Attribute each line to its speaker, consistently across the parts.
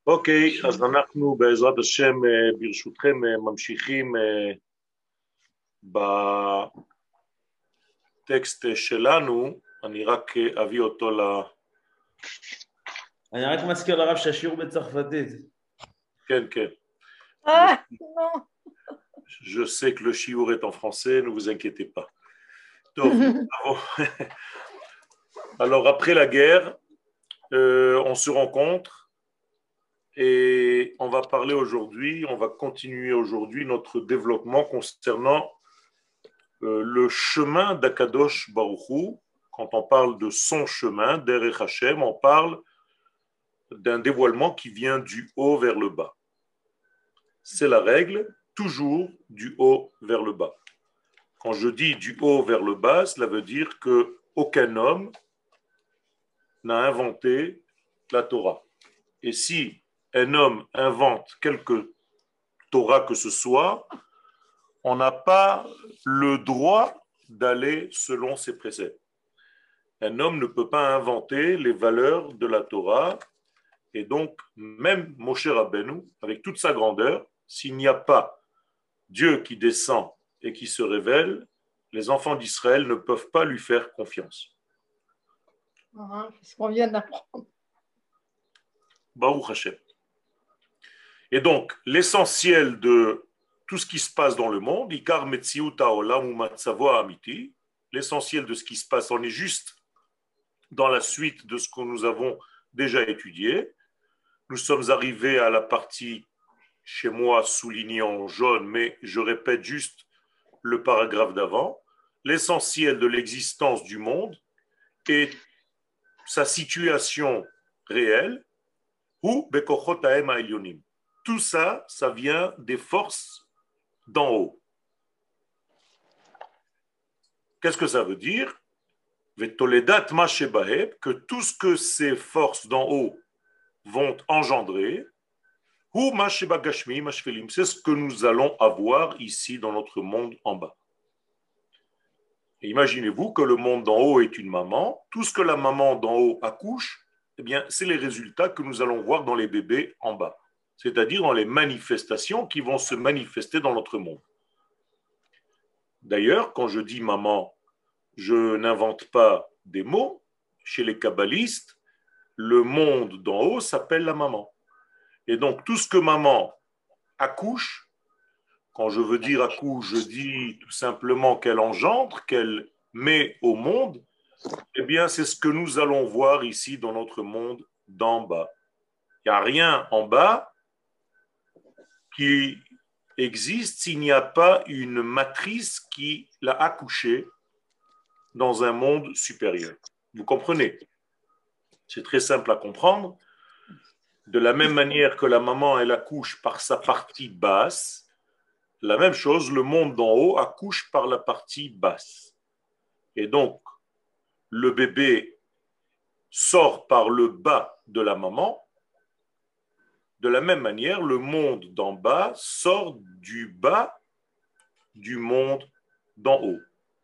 Speaker 1: אוקיי, אז אנחנו בעזרת השם, ברשותכם, ממשיכים בטקסט שלנו. אני רק אביא אותו
Speaker 2: אני רק מזכיר לרב שהשיעור בצרפתית.
Speaker 1: כן, כן.
Speaker 3: non.
Speaker 1: Je sais que le shiur est en français, ne vous inquiétez pas. Donc, alors, après la guerre, on se rencontre et on va parler aujourd'hui, on va continuer aujourd'hui notre développement concernant le chemin d'Akadosh Baruch Hu. Quand on parle de son chemin, d'Erech Hashem, on parle d'un dévoilement qui vient du haut vers le bas. C'est la règle, toujours du haut vers le bas. Quand je dis du haut vers le bas, cela veut dire qu'aucun homme n'a inventé la Torah. Et si un homme invente quelque Torah que ce soit, on n'a pas le droit d'aller selon ses préceptes. Un homme ne peut pas inventer les valeurs de la Torah, et donc même Moshe Rabbeinu, avec toute sa grandeur, s'il n'y a pas Dieu qui descend et qui se révèle, les enfants d'Israël ne peuvent pas lui faire confiance.
Speaker 3: C'est ce qu'on vient d'apprendre.
Speaker 1: Baruch Hashem. Et donc, l'essentiel de tout ce qui se passe dans le monde, Ikar Metziut Haolam ou Matzavo Amiti, l'essentiel de ce qui se passe, on est juste dans la suite de ce que nous avons déjà étudié. Nous sommes arrivés à la partie, chez moi, soulignée en jaune, mais je répète juste le paragraphe d'avant. L'essentiel de l'existence du monde est sa situation réelle, ou Bekochot Haem Ha'elyonim. Tout ça, ça vient des forces d'en haut. Qu'est-ce que ça veut dire? Que tout ce que ces forces d'en haut vont engendrer, c'est ce que nous allons avoir ici dans notre monde en bas. Et imaginez-vous que le monde d'en haut est une maman. Tout ce que la maman d'en haut accouche, eh bien, c'est les résultats que nous allons voir dans les bébés en bas. C'est-à-dire dans les manifestations qui vont se manifester dans notre monde. D'ailleurs, quand je dis maman, je n'invente pas des mots. Chez les kabbalistes, le monde d'en haut s'appelle la maman. Et donc, tout ce que maman accouche, quand je veux dire accouche, je dis tout simplement qu'elle engendre, qu'elle met au monde, eh bien, c'est ce que nous allons voir ici dans notre monde d'en bas. Il n'y a rien en bas qui existe s'il n'y a pas une matrice qui l'a accouché dans un monde supérieur. Vous comprenez? C'est très simple à comprendre. De la même manière que la maman, elle accouche par sa partie basse, la même chose, le monde d'en haut accouche par la partie basse. Et donc, le bébé sort par le bas de la maman. De la même manière, le monde d'en bas sort du bas du monde d'en haut.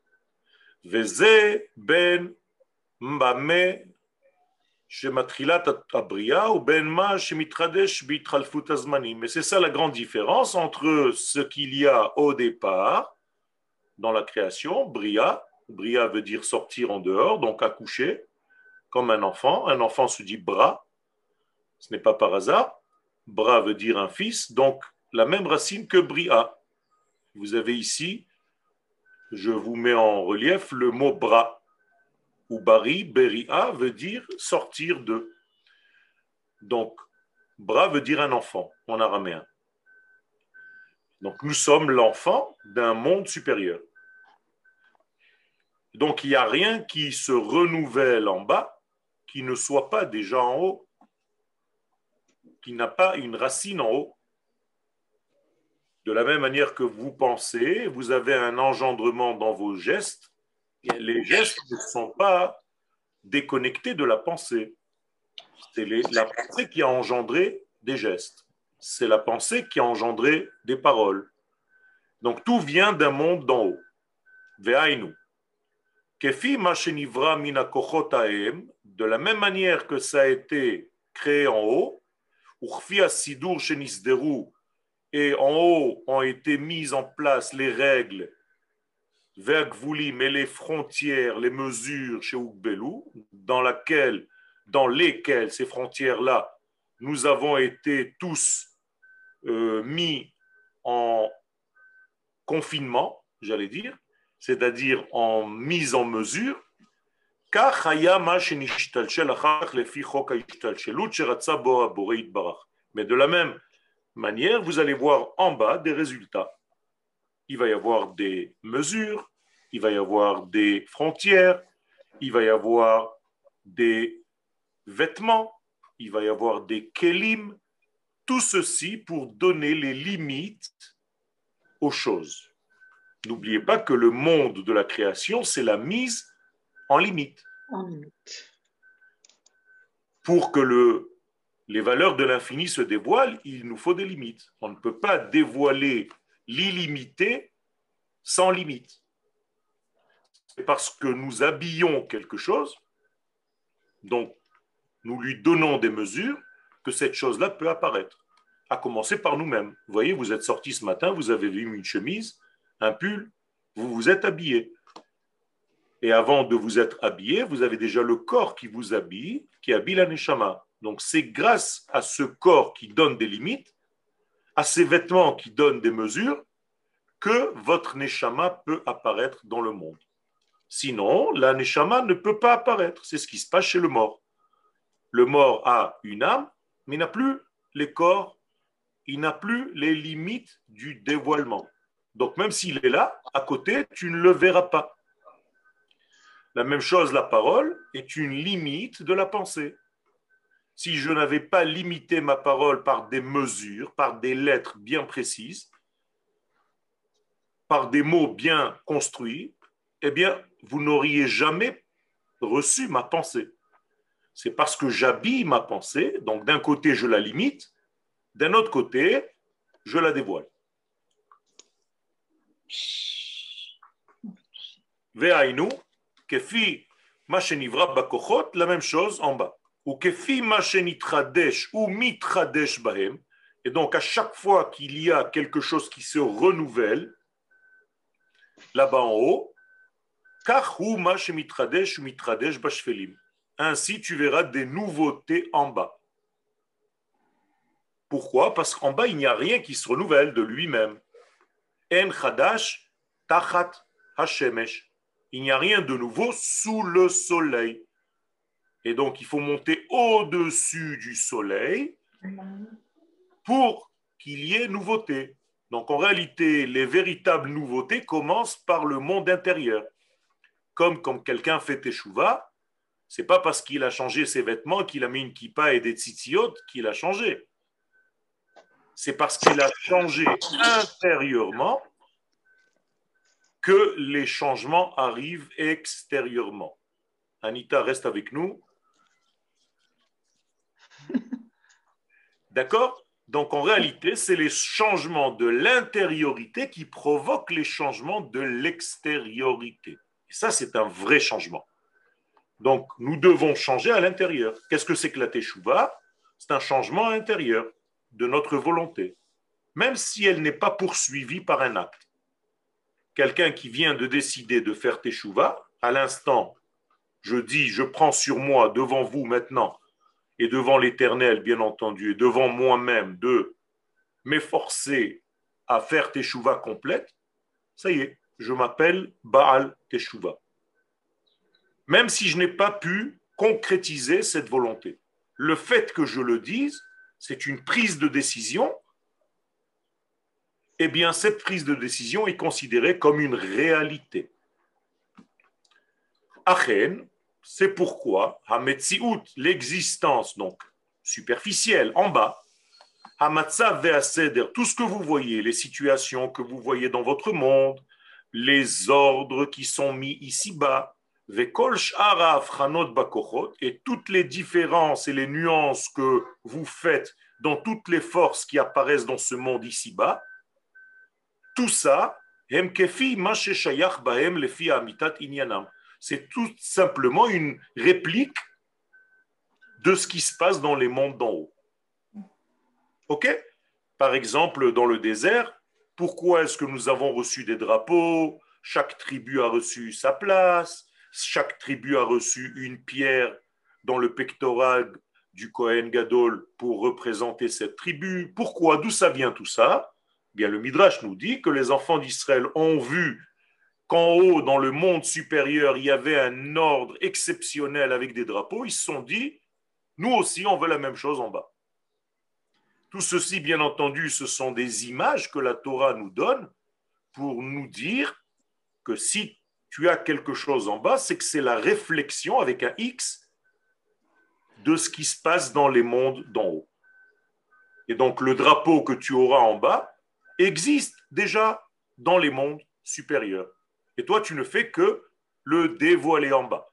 Speaker 1: Veze ben mbame shematrilat abria ou ben ma shemitradesh bitralfut azmanim. Mais c'est ça la grande différence entre ce qu'il y a au départ dans la création, bria. Bria veut dire sortir en dehors, donc accoucher, comme un enfant. Un enfant se dit bras, ce n'est pas par hasard. Bra veut dire un fils, donc la même racine que bria. Vous avez ici, je vous mets en relief le mot bra, ou bari, beria veut dire sortir de. Donc, bra veut dire un enfant en araméen. Donc, nous sommes l'enfant d'un monde supérieur. Donc, il n'y a rien qui se renouvelle en bas qui ne soit pas déjà en haut, qui n'a pas une racine en haut. De la même manière que vous pensez, vous avez un engendrement dans vos gestes. Les gestes ne sont pas déconnectés de la pensée. C'est la pensée qui a engendré des gestes. C'est la pensée qui a engendré des paroles. Donc tout vient d'un monde d'en haut. Ve'ainu. Kefi ma shenivra mina kochot haem, de la même manière que ça a été créé en haut, Urfi asidur shenisderu, et en haut ont été mises en place les règles, vergvulim et les frontières, les mesures chez Ugbelu, dans lesquelles ces frontières-là, nous avons été tous mis en confinement, j'allais dire, c'est-à-dire en mise en mesure. Mais de la même manière, vous allez voir en bas des résultats. Il va y avoir des mesures, il va y avoir des frontières, il va y avoir des vêtements, il va y avoir des kelim, tout ceci pour donner les limites aux choses. N'oubliez pas que le monde de la création, c'est la mise en limite. Pour que les valeurs de l'infini se dévoilent, il nous faut des limites. On ne peut pas dévoiler l'illimité sans limite. C'est parce que nous habillons quelque chose, donc nous lui donnons des mesures, que cette chose-là peut apparaître, à commencer par nous-mêmes. Vous voyez, vous êtes sorti ce matin, vous avez vu une chemise, un pull, vous vous êtes habillé. Et avant de vous être habillé, vous avez déjà le corps qui vous habille, qui habille la neshama. Donc c'est grâce à ce corps qui donne des limites, à ces vêtements qui donnent des mesures, que votre neshama peut apparaître dans le monde. Sinon, la neshama ne peut pas apparaître. C'est ce qui se passe chez le mort. Le mort a une âme, mais il n'a plus les corps, il n'a plus les limites du dévoilement. Donc même s'il est là, à côté, tu ne le verras pas. La même chose, la parole est une limite de la pensée. Si je n'avais pas limité ma parole par des mesures, par des lettres bien précises, par des mots bien construits, eh bien, vous n'auriez jamais reçu ma pensée. C'est parce que j'habille ma pensée, donc d'un côté je la limite, d'un autre côté je la dévoile. Ve'ainu, kefi ma shenivra bakochot, la même chose en bas. Ou kefi ma shenitradesh ou mitradesh bahem, et donc à chaque fois qu'il y a quelque chose qui se renouvelle, là-bas en haut, kach hu ma shemitradesh ou mitradesh bashfelim. Ainsi, tu verras des nouveautés en bas. Pourquoi? Parce qu'en bas, il n'y a rien qui se renouvelle de lui-même. En chadash tachat hashemesh. Il n'y a rien de nouveau sous le soleil. Et donc, il faut monter au-dessus du soleil pour qu'il y ait nouveauté. Donc, en réalité, les véritables nouveautés commencent par le monde intérieur. Comme quelqu'un fait teshuva, c'est pas parce qu'il a changé ses vêtements, qu'il a mis une kippa et des tzitziot qu'il a changé. C'est parce qu'il a changé intérieurement que les changements arrivent extérieurement. Anita, reste avec nous. D'accord? Donc en réalité, c'est les changements de l'intériorité qui provoquent les changements de l'extériorité. Et ça, c'est un vrai changement. Donc, nous devons changer à l'intérieur. Qu'est-ce que c'est que la teshuva? C'est un changement intérieur de notre volonté, même si elle n'est pas poursuivie par un acte. Quelqu'un qui vient de décider de faire teshuva, à l'instant, je dis, je prends sur moi, devant vous maintenant, et devant l'Éternel, bien entendu, et devant moi-même, de m'efforcer à faire teshuva complète, ça y est, je m'appelle Baal Teshuva. Même si je n'ai pas pu concrétiser cette volonté. Le fait que je le dise, c'est une prise de décision, eh bien cette prise de décision est considérée comme une réalité. Achen, c'est pourquoi Hametziut, l'existence donc superficielle, en bas, Hamatzav ve'aseder, tout ce que vous voyez, les situations que vous voyez dans votre monde, les ordres qui sont mis ici-bas, et toutes les différences et les nuances que vous faites dans toutes les forces qui apparaissent dans ce monde ici-bas, tout ça, c'est tout simplement une réplique de ce qui se passe dans les mondes d'en haut. Ok? Par exemple, dans le désert, pourquoi est-ce que nous avons reçu des drapeaux? Chaque tribu a reçu sa place, chaque tribu a reçu une pierre dans le pectoral du Kohen Gadol pour représenter cette tribu. Pourquoi? D'où ça vient tout ça? Bien, le Midrash nous dit que les enfants d'Israël ont vu qu'en haut, dans le monde supérieur, il y avait un ordre exceptionnel avec des drapeaux. Ils se sont dit, nous aussi, on veut la même chose en bas. Tout ceci, bien entendu, ce sont des images que la Torah nous donne pour nous dire que si tu as quelque chose en bas, c'est que c'est la réflexion avec un X de ce qui se passe dans les mondes d'en haut. Et donc le drapeau que tu auras en bas existe déjà dans les mondes supérieurs. Et toi, tu ne fais que le dévoiler en bas.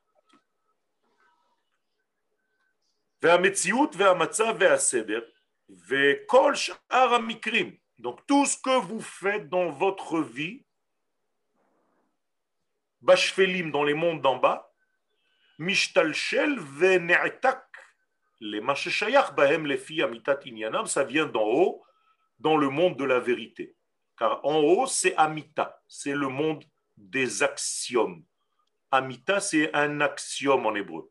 Speaker 1: Donc tout ce que vous faites dans votre vie, Bashfelim dans les mondes d'en bas, Mishtalshel ve'ne'etak, les masheshayach bahem lefi amitat inyanam, ça vient d'en haut, dans le monde de la vérité. Car en haut, c'est Amita, c'est le monde des axiomes. Amita, c'est un axiome en hébreu.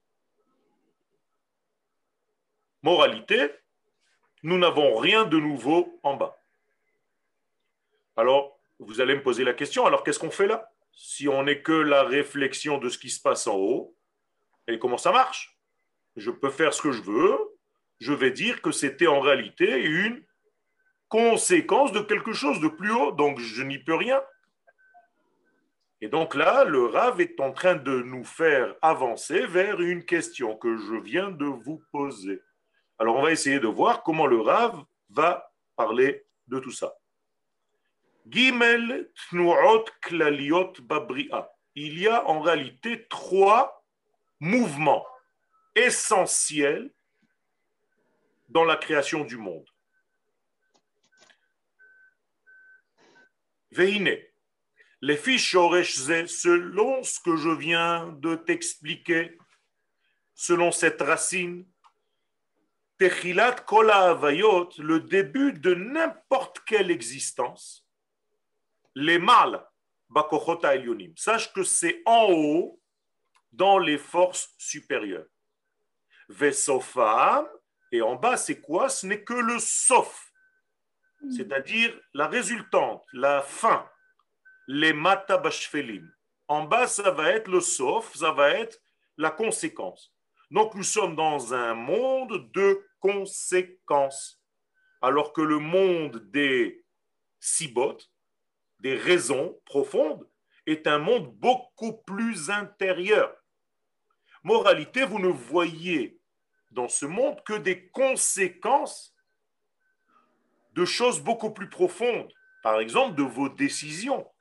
Speaker 1: Moralité, nous n'avons rien de nouveau en bas. Alors, vous allez me poser la question, alors qu'est-ce qu'on fait là? Si on n'est que la réflexion de ce qui se passe en haut, et comment ça marche? Je peux faire ce que je veux, je vais dire que c'était en réalité une conséquence de quelque chose de plus haut, donc je n'y peux rien. Et donc là, le Rav est en train de nous faire avancer vers une question que je viens de vous poser. Alors on va essayer de voir comment le Rav va parler de tout ça. Gimel tnuot klaliot babria. Il y a en réalité 3 mouvements essentiels dans la création du monde. Veine, les fiches selon ce que je viens de t'expliquer, selon cette racine, Techilat kol havayot, le début de n'importe quelle existence, les mâles, bakochot ha'elyonim. Sache que c'est en haut, dans les forces supérieures. Vesofam, et en bas, c'est quoi? Ce n'est que le sof, c'est-à-dire la résultante, la fin, les matabashfelim. En bas, ça va être le sof, ça va être la conséquence. Donc, nous sommes dans un monde de conséquences, alors que le monde des sibot, des raisons profondes, est un monde beaucoup plus intérieur. Moralité, vous ne voyez dans ce monde que des conséquences de choses beaucoup plus profondes, par exemple de vos décisions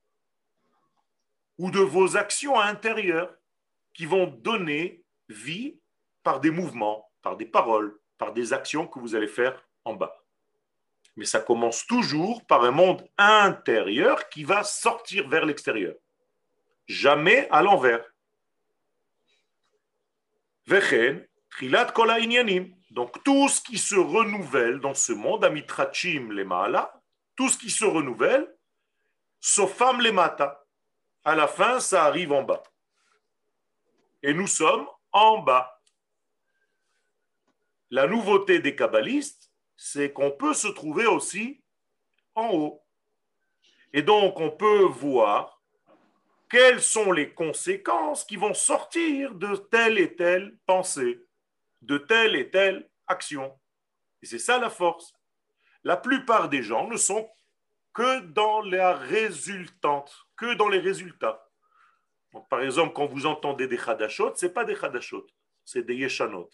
Speaker 1: ou de vos actions intérieures qui vont donner vie par des mouvements, par des paroles, par des actions que vous allez faire en bas. Mais ça commence toujours par un monde intérieur qui va sortir vers l'extérieur. Jamais à l'envers. Vechen, trilat kol ha'inyanim. Donc tout ce qui se renouvelle dans ce monde, amitrachim le ma'ala, tout ce qui se renouvelle, sofam le mata. À la fin, ça arrive en bas. Et nous sommes en bas. La nouveauté des kabbalistes, c'est qu'on peut se trouver aussi en haut. Et donc, on peut voir quelles sont les conséquences qui vont sortir de telle et telle pensée, de telle et telle action. Et c'est ça la force. La plupart des gens ne sont que dans la résultante, que dans les résultats. Donc, par exemple, quand vous entendez des chadashot, ce n'est pas des chadashot, c'est des yeshanot.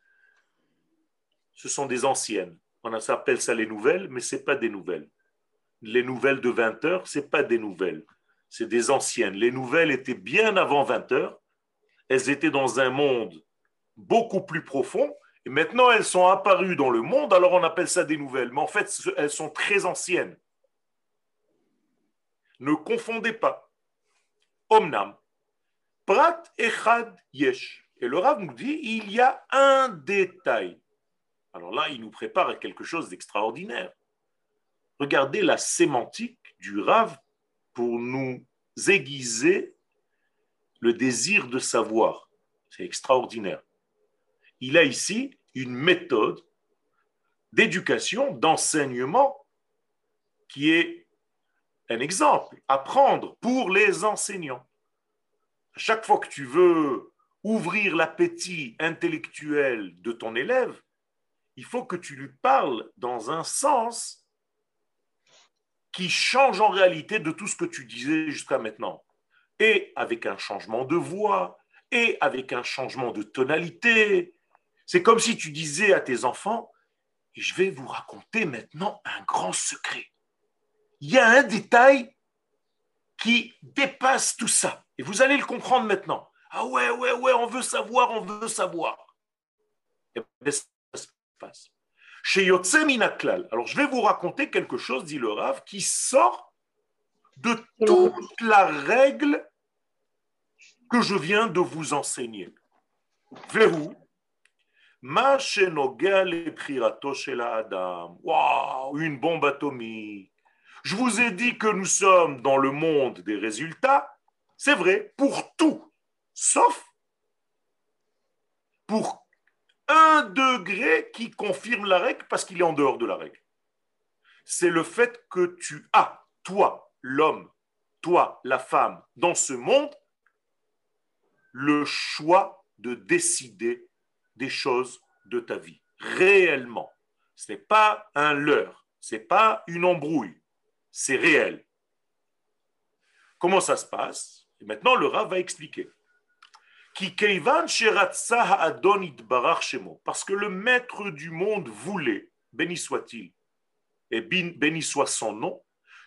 Speaker 1: Ce sont des anciennes. On appelle ça les nouvelles, mais ce n'est pas des nouvelles. Les nouvelles de 20 heures, ce n'est pas des nouvelles. C'est des anciennes. Les nouvelles étaient bien avant 20 heures. Elles étaient dans un monde beaucoup plus profond. Et maintenant, elles sont apparues dans le monde, alors on appelle ça des nouvelles. Mais en fait, elles sont très anciennes. Ne confondez pas. Omnam, prat echad yesh. Et le Rav nous dit, il y a un détail. Alors là, il nous prépare à quelque chose d'extraordinaire. Regardez la sémantique du Rav pour nous aiguiser le désir de savoir. C'est extraordinaire. Il a ici une méthode d'éducation, d'enseignement qui est un exemple à prendre pour les enseignants. À chaque fois que tu veux ouvrir l'appétit intellectuel de ton élève, il faut que tu lui parles dans un sens qui change en réalité de tout ce que tu disais jusqu'à maintenant. Et avec un changement de voix, et avec un changement de tonalité. C'est comme si tu disais à tes enfants, je vais vous raconter maintenant un grand secret. Il y a un détail qui dépasse tout ça. Et vous allez le comprendre maintenant. Ah ouais, on veut savoir, on veut savoir. Et bien, ça se passe. Chez Yotse Minaklal. Alors, je vais vous raconter quelque chose, dit le Rav, qui sort de toute la règle que je viens de vous enseigner. Vehu, ma shenogea leprirato shel Adam. Waouh, une bombe atomique. Je vous ai dit que nous sommes dans le monde des résultats. C'est vrai, pour tout, sauf pour 1 degré qui confirme la règle parce qu'il est en dehors de la règle. C'est le fait que tu as, toi, l'homme, toi, la femme, dans ce monde, le choix de décider des choses de ta vie, réellement. Ce n'est pas un leurre, ce n'est pas une embrouille, c'est réel. Comment ça se passe? Et maintenant, le Rav va expliquer. Parce que le maître du monde voulait, béni soit-il, et béni soit son nom,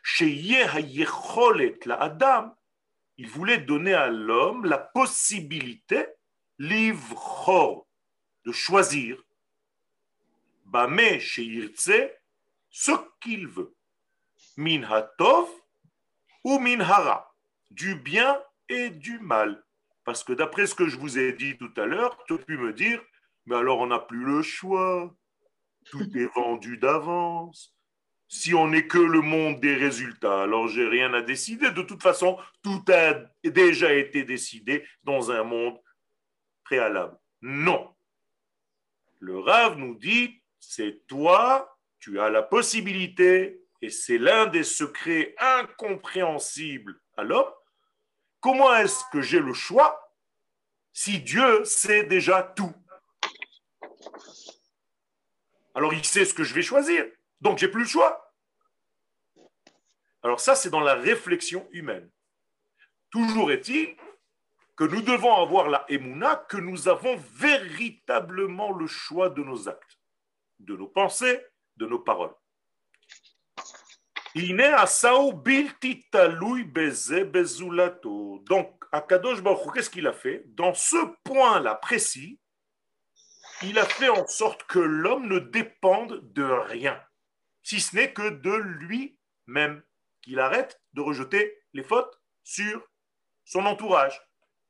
Speaker 1: il voulait donner à l'homme la possibilité, livre de choisir, bamé sheirtse, ce qu'il veut, min hatov ou min hara, du bien et du mal. Parce que d'après ce que je vous ai dit tout à l'heure, tu peux me dire, mais alors on n'a plus le choix, tout est vendu d'avance. Si on n'est que le monde des résultats, alors j'ai rien à décider. De toute façon, tout a déjà été décidé dans un monde préalable. Non. Le Rav nous dit, c'est toi, tu as la possibilité, et c'est l'un des secrets incompréhensibles à l'homme. Comment est-ce que j'ai le choix si Dieu sait déjà tout? Alors il sait ce que je vais choisir, donc j'ai plus le choix. Alors ça, c'est dans la réflexion humaine. Toujours est-il que nous devons avoir la émouna, que nous avons véritablement le choix de nos actes, de nos pensées, de nos paroles. Donc, Akadosh Baruch Hu, qu'est-ce qu'il a fait? Dans ce point-là précis, il a fait en sorte que l'homme ne dépende de rien, si ce n'est que de lui-même, qu'il arrête de rejeter les fautes sur son entourage.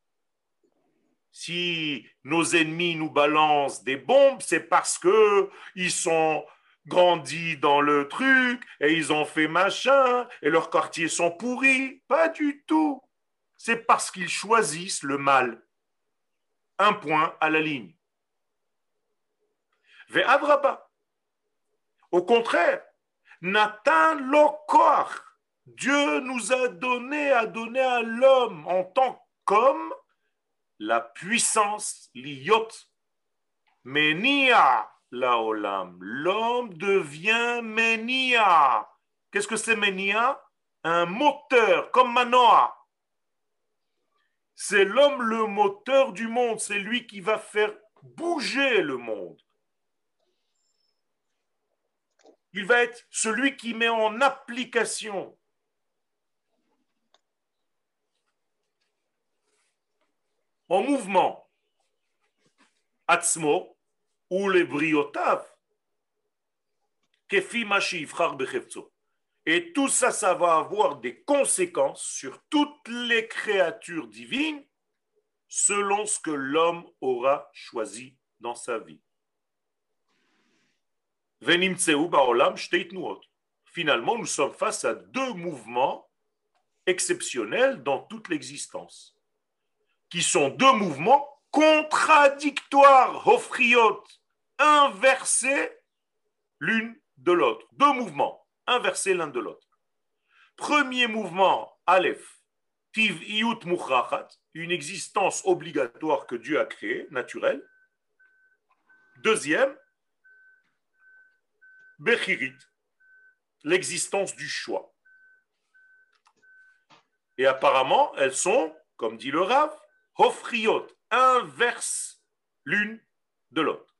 Speaker 1: Si nos ennemis nous balancent des bombes, c'est parce que ils sont grandis dans le truc et ils ont fait machin et leurs quartiers sont pourris. Pas du tout. C'est parce qu'ils choisissent le mal. Un point à la ligne. Ve'adraba. Au contraire, Nathan Lokor. Dieu nous a donné à l'homme en tant qu'homme la puissance, l'iyot, menia laolam. L'homme devient menia. Qu'est-ce que c'est menia? Un moteur, comme Manoah. C'est l'homme le moteur du monde. C'est lui qui va faire bouger le monde. Il va être celui qui met en application. En mouvement, Atzmo, ou les briotav, kefi mashi ifrar bechefzo. Et tout ça, ça va avoir des conséquences sur toutes les créatures divines selon ce que l'homme aura choisi dans sa vie. Venimtseu ba'olam shtei tnuot. Finalement, nous sommes face à deux mouvements exceptionnels dans toute l'existence, qui sont deux mouvements contradictoires, hofriot, inversés l'une de l'autre. Deux mouvements inversés l'un de l'autre. Premier mouvement, Aleph, Tiv Iyut Mukhrachat, une existence obligatoire que Dieu a créée, naturelle. Deuxième, Bechirit, l'existence du choix. Et apparemment, elles sont, comme dit le Rav, Hofriot, inverses l'une de l'autre.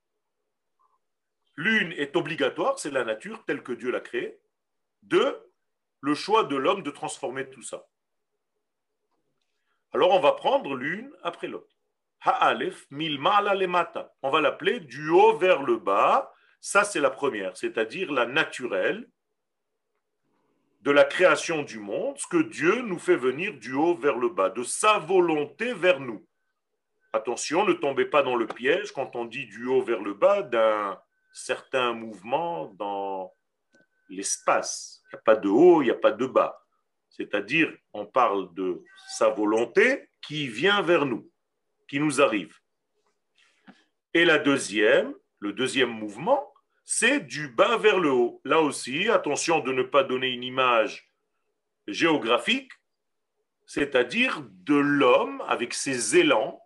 Speaker 1: L'une est obligatoire, c'est la nature telle que Dieu l'a créée. Deux, le choix de l'homme de transformer tout ça. Alors on va prendre l'une après l'autre. Ha'alef milma'ala lemata. On va l'appeler du haut vers le bas. Ça c'est la première, c'est-à-dire la naturelle de la création du monde, ce que Dieu nous fait venir du haut vers le bas, de sa volonté vers nous. Attention, ne tombez pas dans le piège quand on dit du haut vers le bas d'un certain mouvement dans l'espace. Il n'y a pas de haut, il n'y a pas de bas. C'est-à-dire, on parle de sa volonté qui vient vers nous, qui nous arrive. Et la deuxième, le deuxième mouvement, c'est du bas vers le haut. Là aussi, attention de ne pas donner une image géographique, c'est-à-dire de l'homme avec ses élans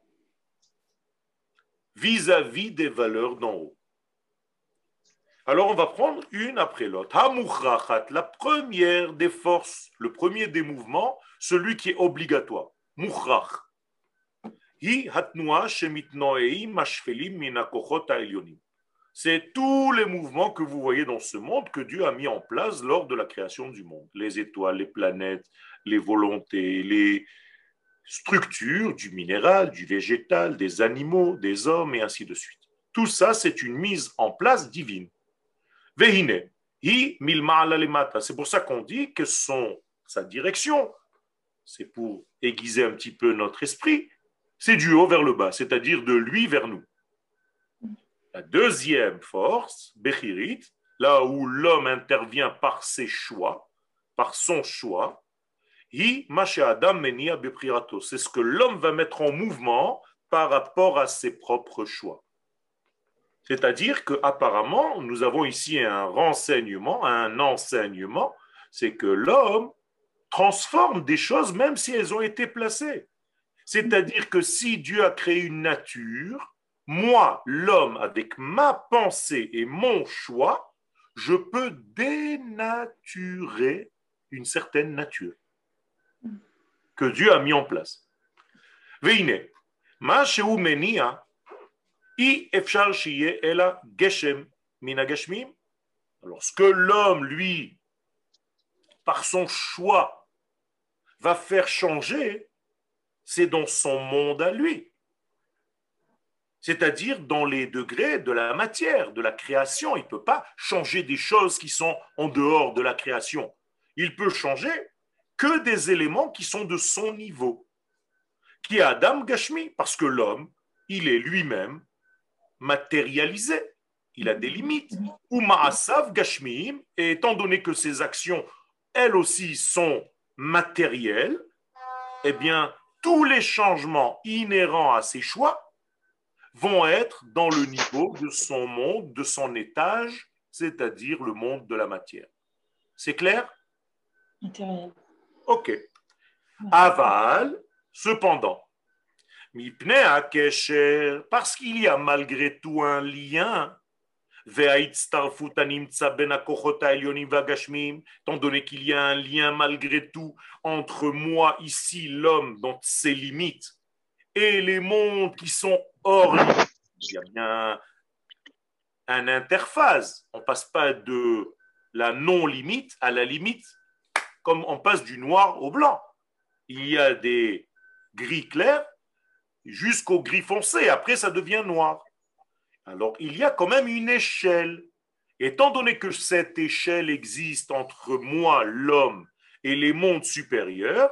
Speaker 1: vis-à-vis des valeurs d'en haut. Alors on va prendre une après l'autre. Ha-mukhrachat, la première des forces, le premier des mouvements, celui qui est obligatoire. Mukhrach. Hi hatnoa shemitnoei mashfelim minakochot ha'elyonim. C'est tous les mouvements que vous voyez dans ce monde que Dieu a mis en place lors de la création du monde. Les étoiles, les planètes, les volontés, les structures du minéral, du végétal, des animaux, des hommes et ainsi de suite. Tout ça, c'est une mise en place divine. Vehine, hi milma'ala lemata. C'est pour ça qu'on dit que sa direction, c'est pour aiguiser un petit peu notre esprit, c'est du haut vers le bas, c'est-à-dire de lui vers nous. La deuxième force, Bechirit, là où l'homme intervient par ses choix, par son choix, hi adam menia beprirato. C'est ce que l'homme va mettre en mouvement par rapport à ses propres choix. C'est-à-dire qu'apparemment, nous avons ici un renseignement, un enseignement, c'est que l'homme transforme des choses même si elles ont été placées. C'est-à-dire que si Dieu a créé une nature, moi, l'homme, avec ma pensée et mon choix, je peux dénaturer une certaine nature que Dieu a mis en place. Veine, ma sheu menia, i efshar shiye ela geshem mina geshmim. Alors, ce que l'homme, lui, par son choix, va faire changer, c'est dans son monde à lui. C'est-à-dire dans les degrés de la matière, de la création. Il ne peut pas changer des choses qui sont en dehors de la création. Il peut changer que des éléments qui sont de son niveau. Qui est Adam Gashmi, parce que l'homme, il est lui-même matérialisé. Il a des limites. Ou Ma'asav Gashmiim, et étant donné que ses actions, elles aussi, sont matérielles, eh bien, tous les changements inhérents à ses choix vont être dans le niveau de son monde, de son étage, c'est-à-dire le monde de la matière. C'est clair?
Speaker 3: Matériel.
Speaker 1: Ok. Aval, cependant, mipnei hakesher, parce qu'il y a malgré tout un lien, étant donné qu'il y a un lien malgré tout entre moi, ici, l'homme, dans ses limites, et les mondes qui sont hors limite. Il y a bien un interface. On ne passe pas de la non-limite à la limite, comme on passe du noir au blanc. Il y a des gris clairs jusqu'au gris foncé. Après, ça devient noir. Alors, il y a quand même une échelle. Étant donné que cette échelle existe entre moi, l'homme, et les mondes supérieurs,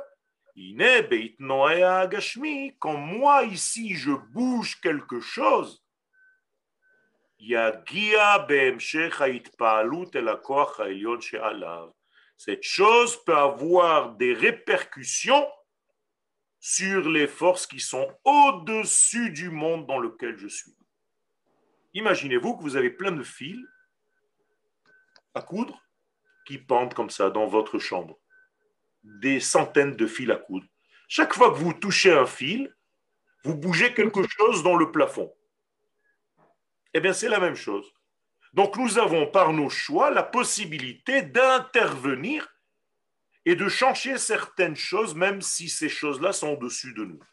Speaker 1: quand moi, ici, je bouge quelque chose, Yagia be'emshech ha'itpa'alut el ha'koach ha'elyon she'alav. Cette chose peut avoir des répercussions sur les forces qui sont au-dessus du monde dans lequel je suis. Imaginez-vous que vous avez plein de fils à coudre qui pendent comme ça dans votre chambre. Des centaines de fils à coudre. Chaque fois que vous touchez un fil, vous bougez quelque chose dans le plafond. Eh bien, c'est la même chose. Donc, nous avons par nos choix la possibilité d'intervenir et de changer certaines choses, même si ces choses-là sont au-dessus de nous.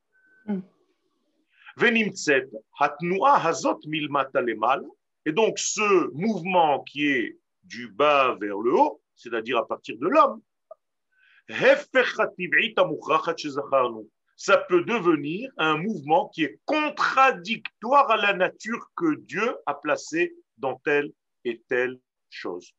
Speaker 1: Et donc, ce mouvement qui est du bas vers le haut, c'est-à-dire à partir de l'homme, ça peut devenir un mouvement qui est contradictoire à la nature que Dieu a placée dans telle et telle chose.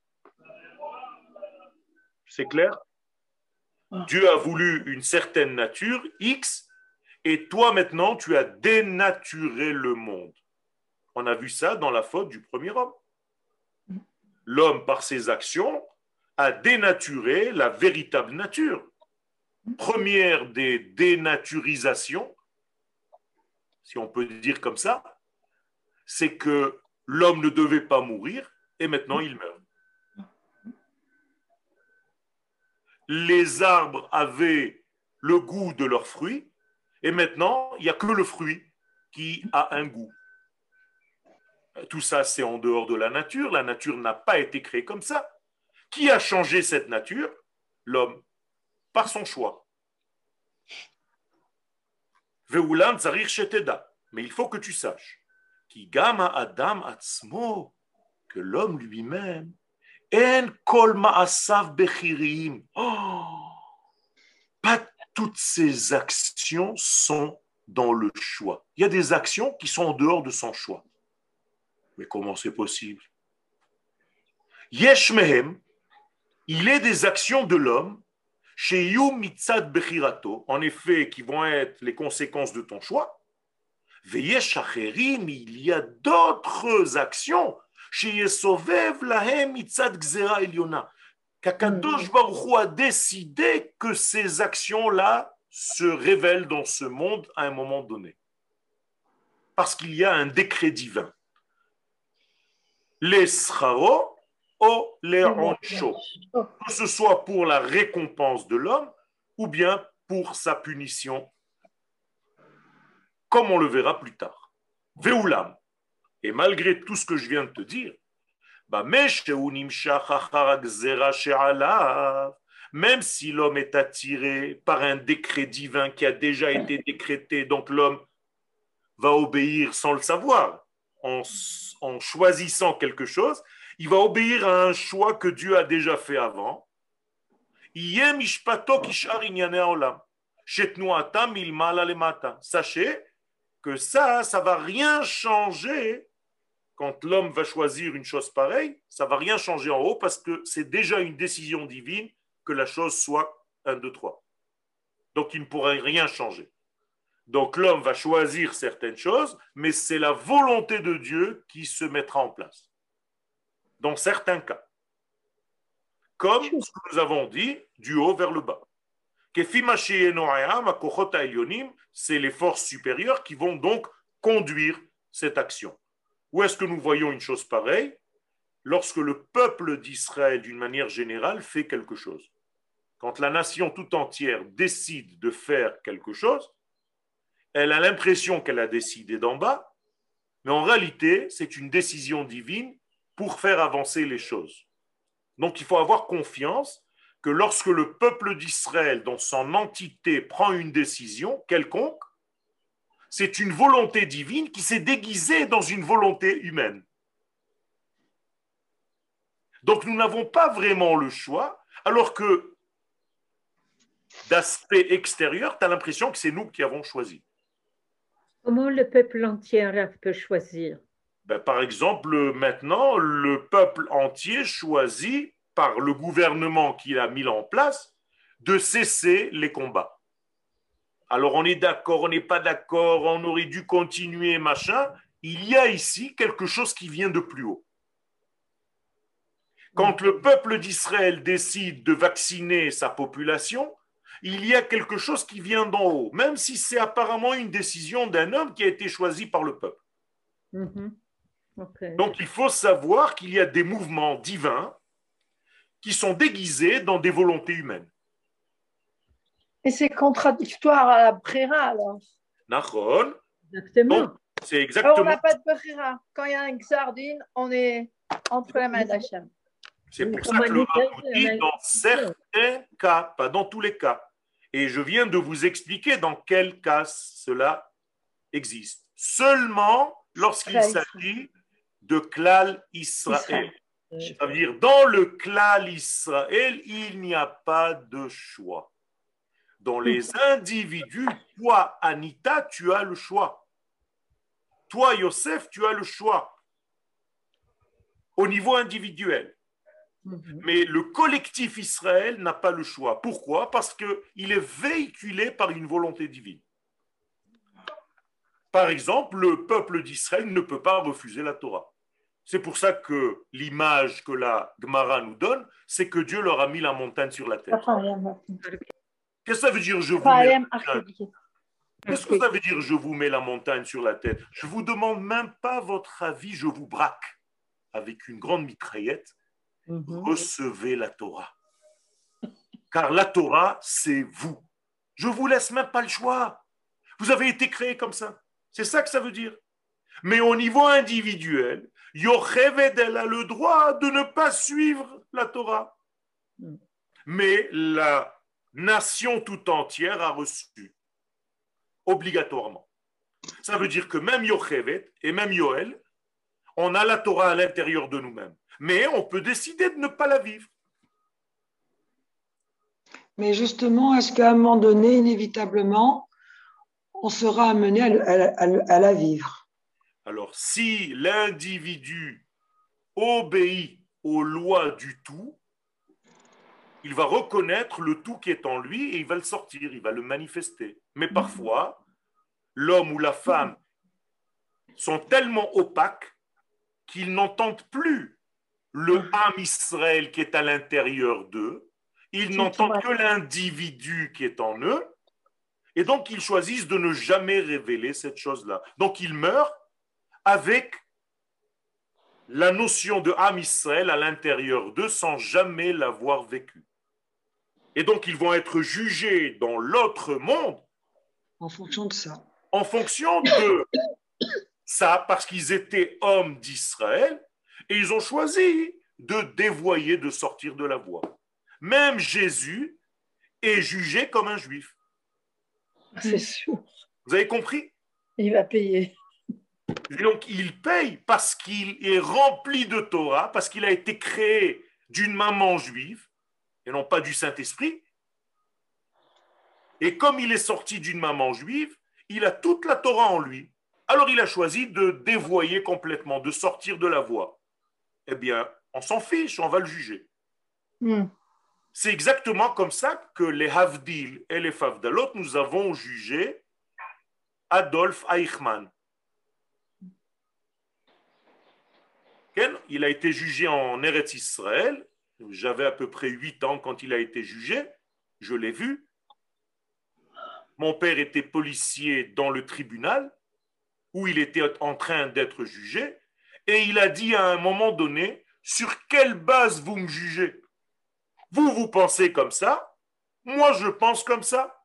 Speaker 1: C'est clair? Dieu a voulu une certaine nature, X, et toi maintenant, tu as dénaturé le monde. On a vu ça dans la faute du premier homme. L'homme, par ses actions, a dénaturé la véritable nature. Première des dénaturisations, si on peut dire comme ça, c'est que l'homme ne devait pas mourir et maintenant il meurt. Les arbres avaient le goût de leurs fruits et maintenant il n'y a que le fruit qui a un goût. Tout ça, c'est en dehors de la nature. La nature n'a pas été créée comme ça. Qui a changé cette nature? L'homme, par son choix. Mais il faut que tu saches que l'homme lui-même, pas toutes ses actions sont dans le choix. Il y a des actions qui sont en dehors de son choix. Mais comment c'est possible? Yesh mehem, il est des actions de l'homme, sheyu mitzad bechirato, en effet, qui vont être les conséquences de ton choix. Veyesh acherim, il y a d'autres actions, sheyesovev lahem mitzad gzera eliona, qu'Akadosh Baruch Hu a décidé que ces actions-là se révèlent dans ce monde à un moment donné. Parce qu'il y a un décret divin. Les scharo ou les oncho, que ce soit pour la récompense de l'homme ou bien pour sa punition, comme on le verra plus tard. Veoulam. Et malgré tout ce que je viens de te dire, même si l'homme est attiré par un décret divin qui a déjà été décrété, donc l'homme va obéir sans le savoir, en choisissant quelque chose, il va obéir à un choix que Dieu a déjà fait avant. Sachez que ça ne va rien changer quand l'homme va choisir une chose pareille, ça ne va rien changer en haut parce que c'est déjà une décision divine que la chose soit 1, 2, 3. Donc il ne pourrait rien changer. Donc l'homme va choisir certaines choses, mais c'est la volonté de Dieu qui se mettra en place. Dans certains cas. Comme ce que nous avons dit, du haut vers le bas. C'est les forces supérieures qui vont donc conduire cette action. Où est-ce que nous voyons une chose pareille? Lorsque le peuple d'Israël, d'une manière générale, fait quelque chose. Quand la nation tout entière décide de faire quelque chose, elle a l'impression qu'elle a décidé d'en bas, mais en réalité, c'est une décision divine pour faire avancer les choses. Donc, il faut avoir confiance que lorsque le peuple d'Israël, dans son entité, prend une décision quelconque, c'est une volonté divine qui s'est déguisée dans une volonté humaine. Donc, nous n'avons pas vraiment le choix, alors que d'aspect extérieur, tu as l'impression que c'est nous qui avons choisi.
Speaker 4: Comment le peuple entier peut choisir?
Speaker 1: Par exemple, maintenant, le peuple entier choisit par le gouvernement qu'il a mis en place de cesser les combats. Alors on est d'accord, on n'est pas d'accord, on aurait dû continuer, machin. il y a ici quelque chose qui vient de plus haut. Quand le peuple d'Israël décide de vacciner sa population, il y a quelque chose qui vient d'en haut, même si c'est apparemment une décision d'un homme qui a été choisi par le peuple.
Speaker 4: Okay.
Speaker 1: Donc il faut savoir qu'il y a des mouvements divins qui sont déguisés dans des volontés humaines.
Speaker 3: Et c'est contradictoire à la Brera, alors.
Speaker 1: Nachon.
Speaker 4: Exactement.
Speaker 1: Donc, c'est
Speaker 3: Alors, on
Speaker 1: exactement.
Speaker 3: n'a pas de Brera. Quand il y a un Xardine, on est entre les mains d'Hachem.
Speaker 1: C'est pour ça que le Rav dit dans certains cas, pas dans tous les cas. Et je viens de vous expliquer dans quel cas cela existe. Seulement lorsqu'il s'agit de Klal Israël. Ça veut dire, dans le Klal Israël, il n'y a pas de choix. Dans les individus, toi, Anita, tu as le choix. Toi, Yosef, tu as le choix. Au niveau individuel. Mais le collectif Israël n'a pas le choix. Pourquoi? Parce qu'il est véhiculé par une volonté divine. Par exemple, le peuple d'Israël ne peut pas refuser la Torah. C'est pour ça que l'image que la Gemara nous donne, c'est que Dieu leur a mis la montagne sur la tête. Qu'est-ce que ça veut dire je vous mets la montagne? Qu'est-ce que ça veut dire je vous mets la montagne sur la tête? Je ne vous demande même pas votre avis, je vous braque avec une grande mitraillette. Recevez la Torah. Car la Torah, c'est vous. Je ne vous laisse même pas le choix. Vous avez été créé comme ça. C'est ça que ça veut dire. Mais au niveau individuel, Yocheved, elle a le droit de ne pas suivre la Torah. Mais la nation tout entière a reçu, obligatoirement. Ça veut dire que même Yocheved et même Yoel, on a la Torah à l'intérieur de nous-mêmes. Mais on peut décider de ne pas la vivre.
Speaker 5: Mais justement, est-ce qu'à un moment donné, inévitablement, on sera amené à la vivre?
Speaker 1: Alors, si l'individu obéit aux lois du tout, il va reconnaître le tout qui est en lui et il va le sortir, il va le manifester. Mais parfois, l'homme ou la femme sont tellement opaques qu'ils n'entendent plus le Am Israël qui est à l'intérieur d'eux, ils n'entendent que l'individu qui est en eux, et donc ils choisissent de ne jamais révéler cette chose-là. Donc ils meurent avec la notion de Am Israël à l'intérieur d'eux sans jamais l'avoir vécu. Et donc ils vont être jugés dans l'autre monde
Speaker 5: en fonction de ça.
Speaker 1: En fonction de ça, parce qu'ils étaient hommes d'Israël et ils ont choisi de dévoyer, de sortir de la voie. Même Jésus est jugé comme un juif.
Speaker 3: C'est sûr.
Speaker 1: Vous avez compris?
Speaker 3: Il va payer.
Speaker 1: Donc il paye parce qu'il est rempli de Torah, parce qu'il a été créé d'une maman juive et non pas du Saint-Esprit. Et comme il est sorti d'une maman juive, il a toute la Torah en lui. Alors il a choisi de dévoyer complètement, de sortir de la voie. Eh bien, on s'en fiche, on va le juger. C'est exactement comme ça que les Havdil et les Favdalot, nous avons jugé Adolf Eichmann. Il a été jugé en Eretz Israël. J'avais à peu près 8 ans quand il a été jugé. Je l'ai vu. Mon père était policier dans le tribunal où il était en train d'être jugé. Et il a dit à un moment donné, sur quelle base vous me jugez? Vous, vous pensez comme ça, moi je pense comme ça.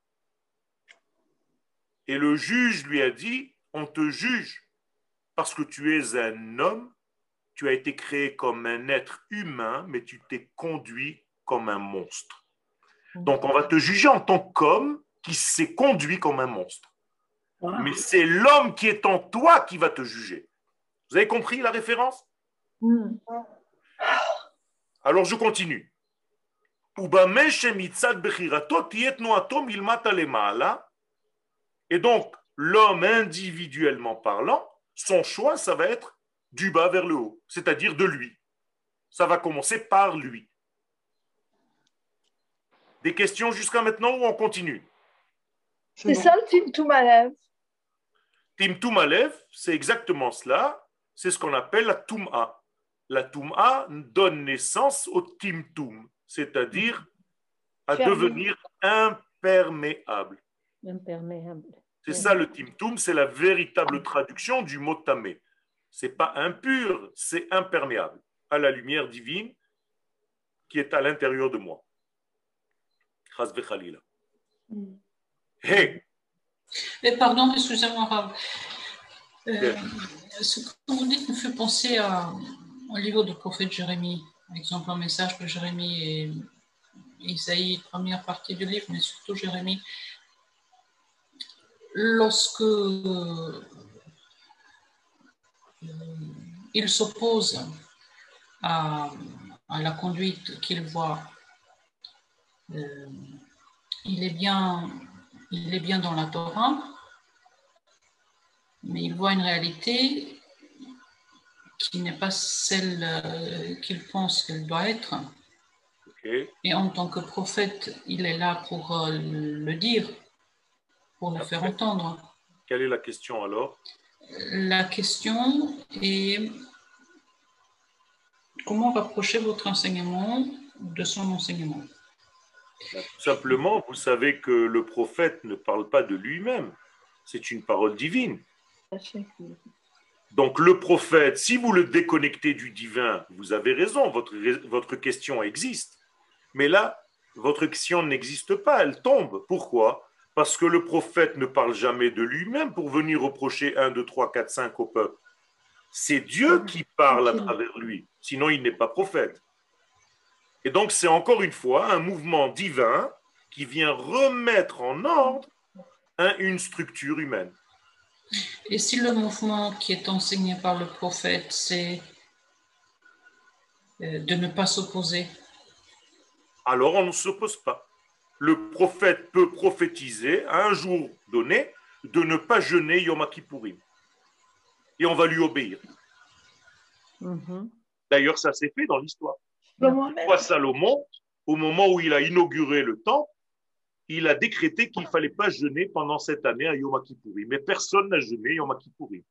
Speaker 1: Et le juge lui a dit, on te juge parce que tu es un homme, tu as été créé comme un être humain, mais tu t'es conduit comme un monstre. Donc on va te juger en tant qu'homme qui s'est conduit comme un monstre. Mais c'est l'homme qui est en toi qui va te juger. Vous avez compris la référence? Alors je continue. Et donc, l'homme individuellement parlant, son choix, ça va être du bas vers le haut, c'est-à-dire de lui. Ça va commencer par lui. Des questions jusqu'à maintenant ou on continue?
Speaker 3: C'est ça le Timtum Alev.
Speaker 1: Timtum Alev, c'est exactement cela. C'est ce qu'on appelle la Tum'a. La Tum'a donne naissance au Timtum, c'est-à-dire à devenir imperméable.
Speaker 4: Imperméable.
Speaker 1: C'est ça le Timtum, c'est la véritable traduction du mot tamé. C'est pas impur, c'est imperméable à la lumière divine qui est à l'intérieur de moi. Chas v'chalila. Hey.
Speaker 6: Et pardon, excusez-moi, Rav.
Speaker 1: Bien.
Speaker 6: Ce que vous dites me fait penser au livre du prophète Jérémie. Par exemple, un message de Jérémie et Isaïe, première partie du livre, mais surtout Jérémie. Lorsque il s'oppose à la conduite qu'il voit, il est bien dans la Torah, mais il voit une réalité qui n'est pas celle qu'il pense qu'elle doit être.
Speaker 1: Okay.
Speaker 6: Et en tant que prophète, il est là pour le dire, pour le faire entendre.
Speaker 1: Quelle est la question alors?
Speaker 6: La question est comment rapprocher votre enseignement de son enseignement?
Speaker 1: Tout simplement, vous savez que le prophète ne parle pas de lui-même. C'est une parole divine. Donc le prophète, si vous le déconnectez du divin, vous avez raison, votre question existe. Mais là, votre question n'existe pas, elle tombe. Pourquoi? Parce que le prophète ne parle jamais de lui-même pour venir reprocher 1, 2, 3, 4, 5 au peuple. C'est Dieu qui parle à travers lui, sinon il n'est pas prophète. Et donc c'est encore une fois un mouvement divin qui vient remettre en ordre une structure humaine.
Speaker 6: Et si le mouvement qui est enseigné par le prophète, c'est de ne pas s'opposer?
Speaker 1: Alors on ne s'oppose pas. Le prophète peut prophétiser à un jour donné de ne pas jeûner Yom Kippourim. Et on va lui obéir. D'ailleurs, ça s'est fait dans l'histoire. Roi Salomon, au moment où il a inauguré le temple, il a décrété qu'il ne fallait pas jeûner pendant cette année à Yom Kippourim. Mais personne n'a jeûné Yom Kippourim.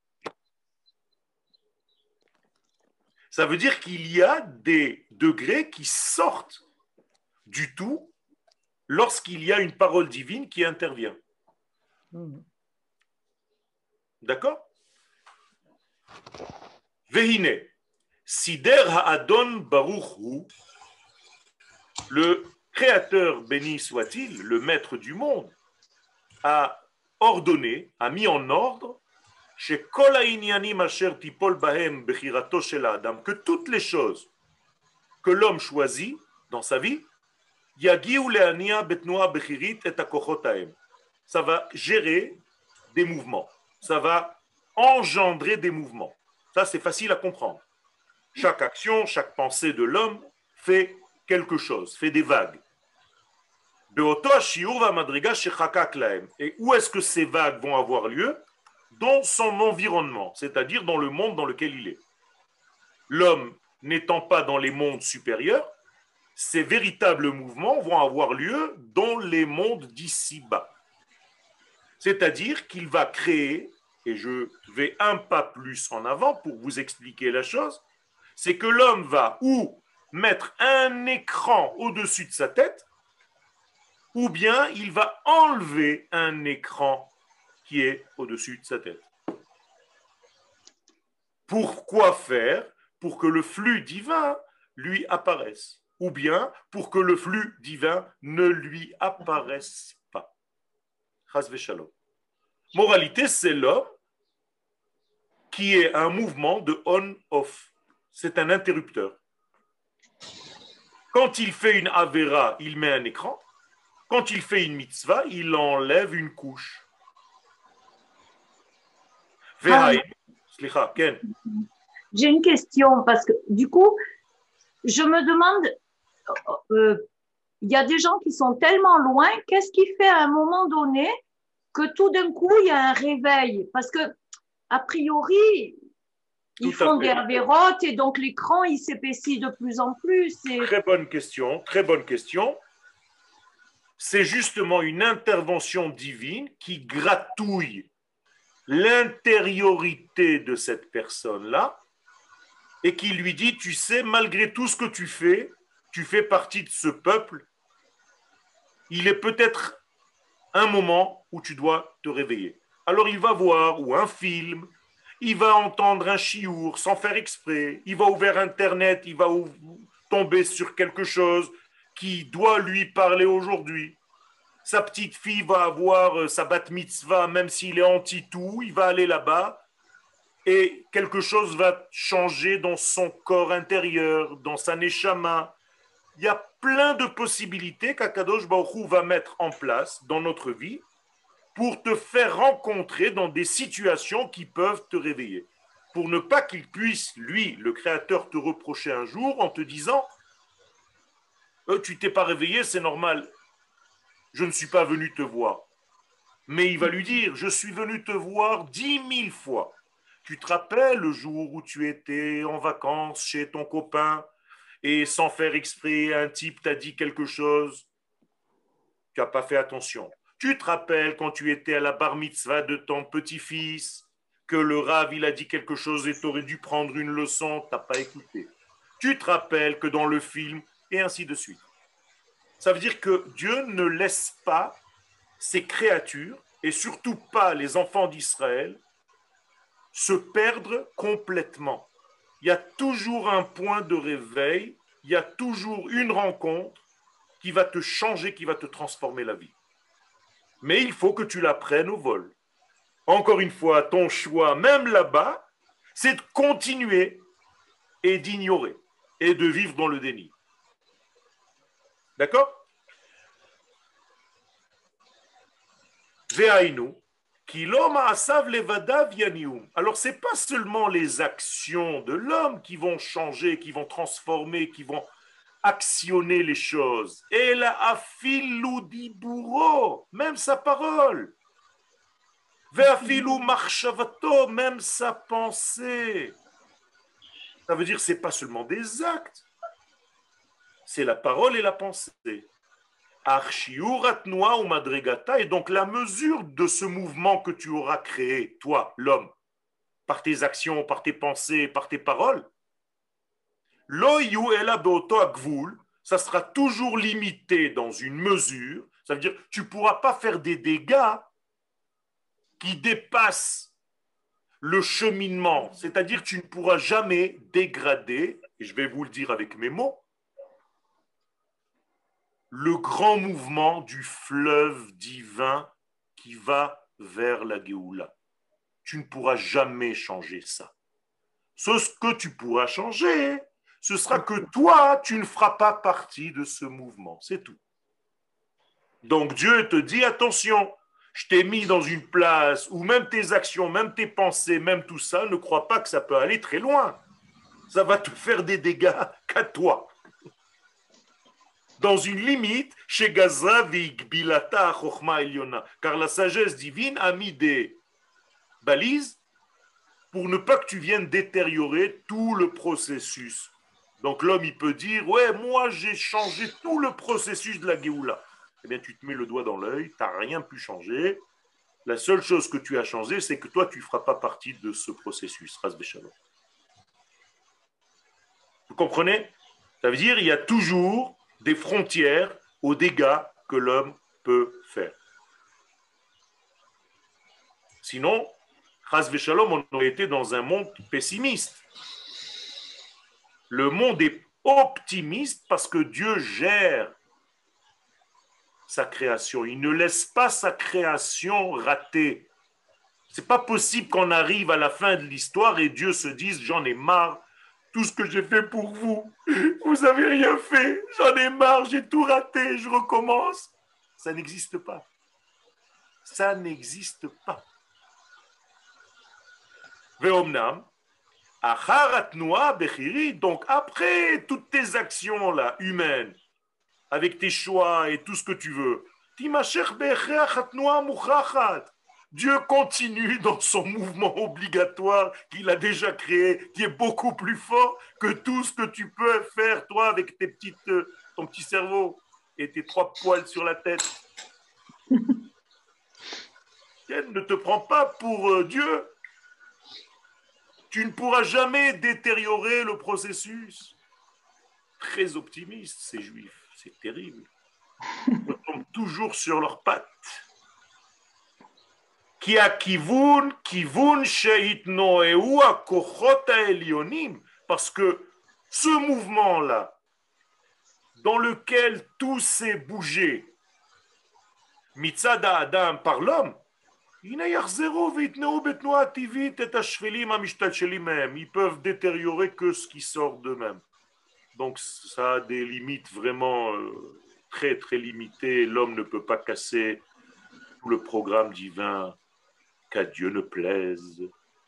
Speaker 1: Ça veut dire qu'il y a des degrés qui sortent du tout lorsqu'il y a une parole divine qui intervient. D'accord? Vehine, Sider Ha'adon Baruch Hu, le Créateur béni soit-il, le Maître du monde, a ordonné, a mis en ordre chez Kol ha'inyanim asher tipol bahem bechirato shel ha'adam, que toutes les choses que l'homme choisit dans sa vie, yagiu le'ania betnoa bechirit et hakochot haem, ça va gérer des mouvements, ça va engendrer des mouvements. Ça, c'est facile à comprendre. Chaque action, chaque pensée de l'homme fait quelque chose, fait des vagues. Et où est-ce que ces vagues vont avoir lieu? Dans son environnement, c'est-à-dire dans le monde dans lequel il est. L'homme n'étant pas dans les mondes supérieurs, ces véritables mouvements vont avoir lieu dans les mondes d'ici-bas. C'est-à-dire qu'il va créer, et je vais un pas plus en avant pour vous expliquer la chose, c'est que l'homme va ou mettre un écran au-dessus de sa tête, ou bien il va enlever un écran qui est au-dessus de sa tête. Pourquoi faire? Pour que le flux divin lui apparaisse, ou bien pour que le flux divin ne lui apparaisse pas. Chas v'shalom. Moralité, c'est l'homme qui est un mouvement de on-off. C'est un interrupteur. Quand il fait une avéra, il met un écran. Quand il fait une mitzvah, il enlève une couche.
Speaker 7: J'ai une question parce que du coup, je me demande, il y a des gens qui sont tellement loin, qu'est-ce qui fait à un moment donné que tout d'un coup, il y a un réveil? Parce que, a priori, ils font des avérotes et donc l'écran, il s'épaissit de plus en plus.
Speaker 1: Très bonne question, très bonne question. C'est justement une intervention divine qui gratouille l'intériorité de cette personne-là et qui lui dit, tu sais, malgré tout ce que tu fais partie de ce peuple, il est peut-être un moment où tu dois te réveiller. Alors il va voir ou un film, il va entendre un chiour sans faire exprès, il va ouvrir Internet, il va tomber sur quelque chose qui doit lui parler aujourd'hui. Sa petite fille va avoir sa bat mitzvah, même s'il est anti-tout, il va aller là-bas et quelque chose va changer dans son corps intérieur, dans sa neshama. Il y a plein de possibilités qu'Akadosh Baruch Hu va mettre en place dans notre vie pour te faire rencontrer dans des situations qui peuvent te réveiller. Pour ne pas qu'il puisse, lui, le Créateur, te reprocher un jour en te disant tu t'es pas réveillé, c'est normal, je ne suis pas venu te voir. Mais il va lui dire, je suis venu te voir 10 000 fois. Tu te rappelles le jour où tu étais en vacances chez ton copain et sans faire exprès, un type t'a dit quelque chose, tu n'as pas fait attention. Tu te rappelles quand tu étais à la bar mitzvah de ton petit-fils, que le Rav il a dit quelque chose et tu aurais dû prendre une leçon, tu n'as pas écouté. Tu te rappelles que dans le film, et ainsi de suite. Ça veut dire que Dieu ne laisse pas ses créatures, et surtout pas les enfants d'Israël, se perdre complètement. Il y a toujours un point de réveil, il y a toujours une rencontre qui va te changer, qui va te transformer la vie. Mais il faut que tu la prennes au vol. Encore une fois, ton choix, même là-bas, c'est de continuer et d'ignorer et de vivre dans le déni. D'accord? Ve'ainu. Alors, ce n'est pas seulement les actions de l'homme qui vont changer, qui vont transformer, qui vont actionner les choses. Et la afilu diburo, même sa parole. Ve'afilu marshavato, même sa pensée. Ça veut dire que ce n'est pas seulement des actes, c'est la parole et la pensée. Ou madregata, et donc la mesure de ce mouvement que tu auras créé, toi, l'homme, par tes actions, par tes pensées, par tes paroles, ça sera toujours limité dans une mesure, ça veut dire que tu ne pourras pas faire des dégâts qui dépassent le cheminement, c'est-à-dire que tu ne pourras jamais dégrader, et je vais vous le dire avec mes mots, le grand mouvement du fleuve divin qui va vers la Géoula. Tu ne pourras jamais changer ça. Ce que tu pourras changer, ce sera que toi, tu ne feras pas partie de ce mouvement. C'est tout. Donc Dieu te dit, attention, je t'ai mis dans une place où même tes actions, même tes pensées, même tout ça, ne crois pas que ça peut aller très loin. Ça va te faire des dégâts qu'à toi. Dans une limite, chez Gaza, car la sagesse divine a mis des balises pour ne pas que tu viennes détériorer tout le processus. Donc l'homme, il peut dire, ouais, moi j'ai changé tout le processus de la Géoula. Eh bien, tu te mets le doigt dans l'œil, tu n'as rien pu changer. La seule chose que tu as changé, c'est que toi, tu ne feras pas partie de ce processus. Vous comprenez? Ça veut dire qu'il y a toujours des frontières aux dégâts que l'homme peut faire. Sinon, Chas v'Shalom, on aurait été dans un monde pessimiste. Le monde est optimiste parce que Dieu gère sa création. Il ne laisse pas sa création rater. C'est pas possible qu'on arrive à la fin de l'histoire et Dieu se dise « J'en ai marre, tout ce que j'ai fait pour vous, vous n'avez rien fait, j'en ai marre, j'ai tout raté, je recommence. » Ça n'existe pas. Ça n'existe pas. Ve'omnam, acharatnoa bechiri, donc après toutes tes actions là, humaines, avec tes choix et tout ce que tu veux, timacher becheachatnoa muchachat. Dieu continue dans son mouvement obligatoire qu'il a déjà créé, qui est beaucoup plus fort que tout ce que tu peux faire, toi, avec ton petit cerveau et tes 3 poils sur la tête. Ne te prends pas pour Dieu. Tu ne pourras jamais détériorer le processus. Très optimiste, ces juifs. C'est terrible. Ils tombent toujours sur leurs pattes. Ki akivun, kivun sheitnoeu hakochot haelyonim. Parce que ce mouvement-là, dans lequel tout s'est bougé, mitzad ha'adam, par l'homme, ils peuvent détériorer que ce qui sort d'eux-mêmes. Donc ça a des limites vraiment très très limitées. L'homme ne peut pas casser tout le programme divin, qu'à Dieu ne plaise.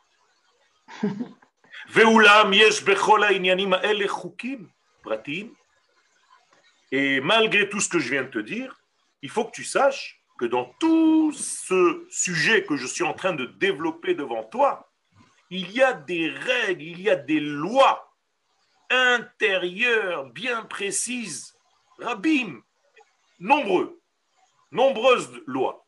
Speaker 1: Et malgré tout ce que je viens de te dire, il faut que tu saches que dans tout ce sujet que je suis en train de développer devant toi, il y a des règles, il y a des lois intérieures bien précises, rabim, nombreuses lois.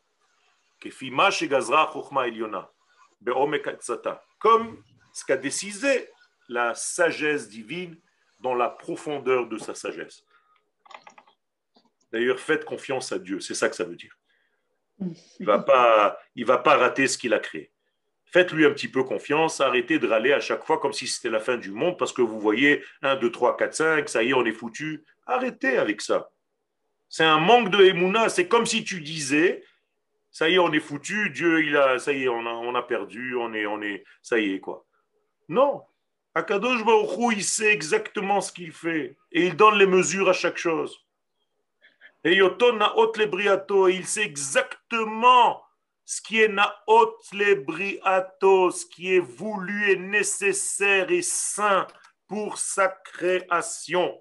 Speaker 1: Comme ce qu'a décidé la sagesse divine dans la profondeur de sa sagesse. D'ailleurs, faites confiance à Dieu, c'est ça que ça veut dire. Il va pas rater ce qu'il a créé. Faites-lui un petit peu confiance, arrêtez de râler à chaque fois comme si c'était la fin du monde parce que vous voyez 1, 2, 3, 4, 5, ça y est, on est foutu. Arrêtez avec ça. C'est un manque de émouna, c'est comme si tu disais, ça y est, on est foutu, Dieu, ça y est, on a perdu, ça y est, quoi. Non. Akadosh Baruch Hu, il sait exactement ce qu'il fait et il donne les mesures à chaque chose. Et Yoton Naot le Briato, il sait exactement ce qui est Naot le Briato, ce qui est voulu et nécessaire et sain pour sa création.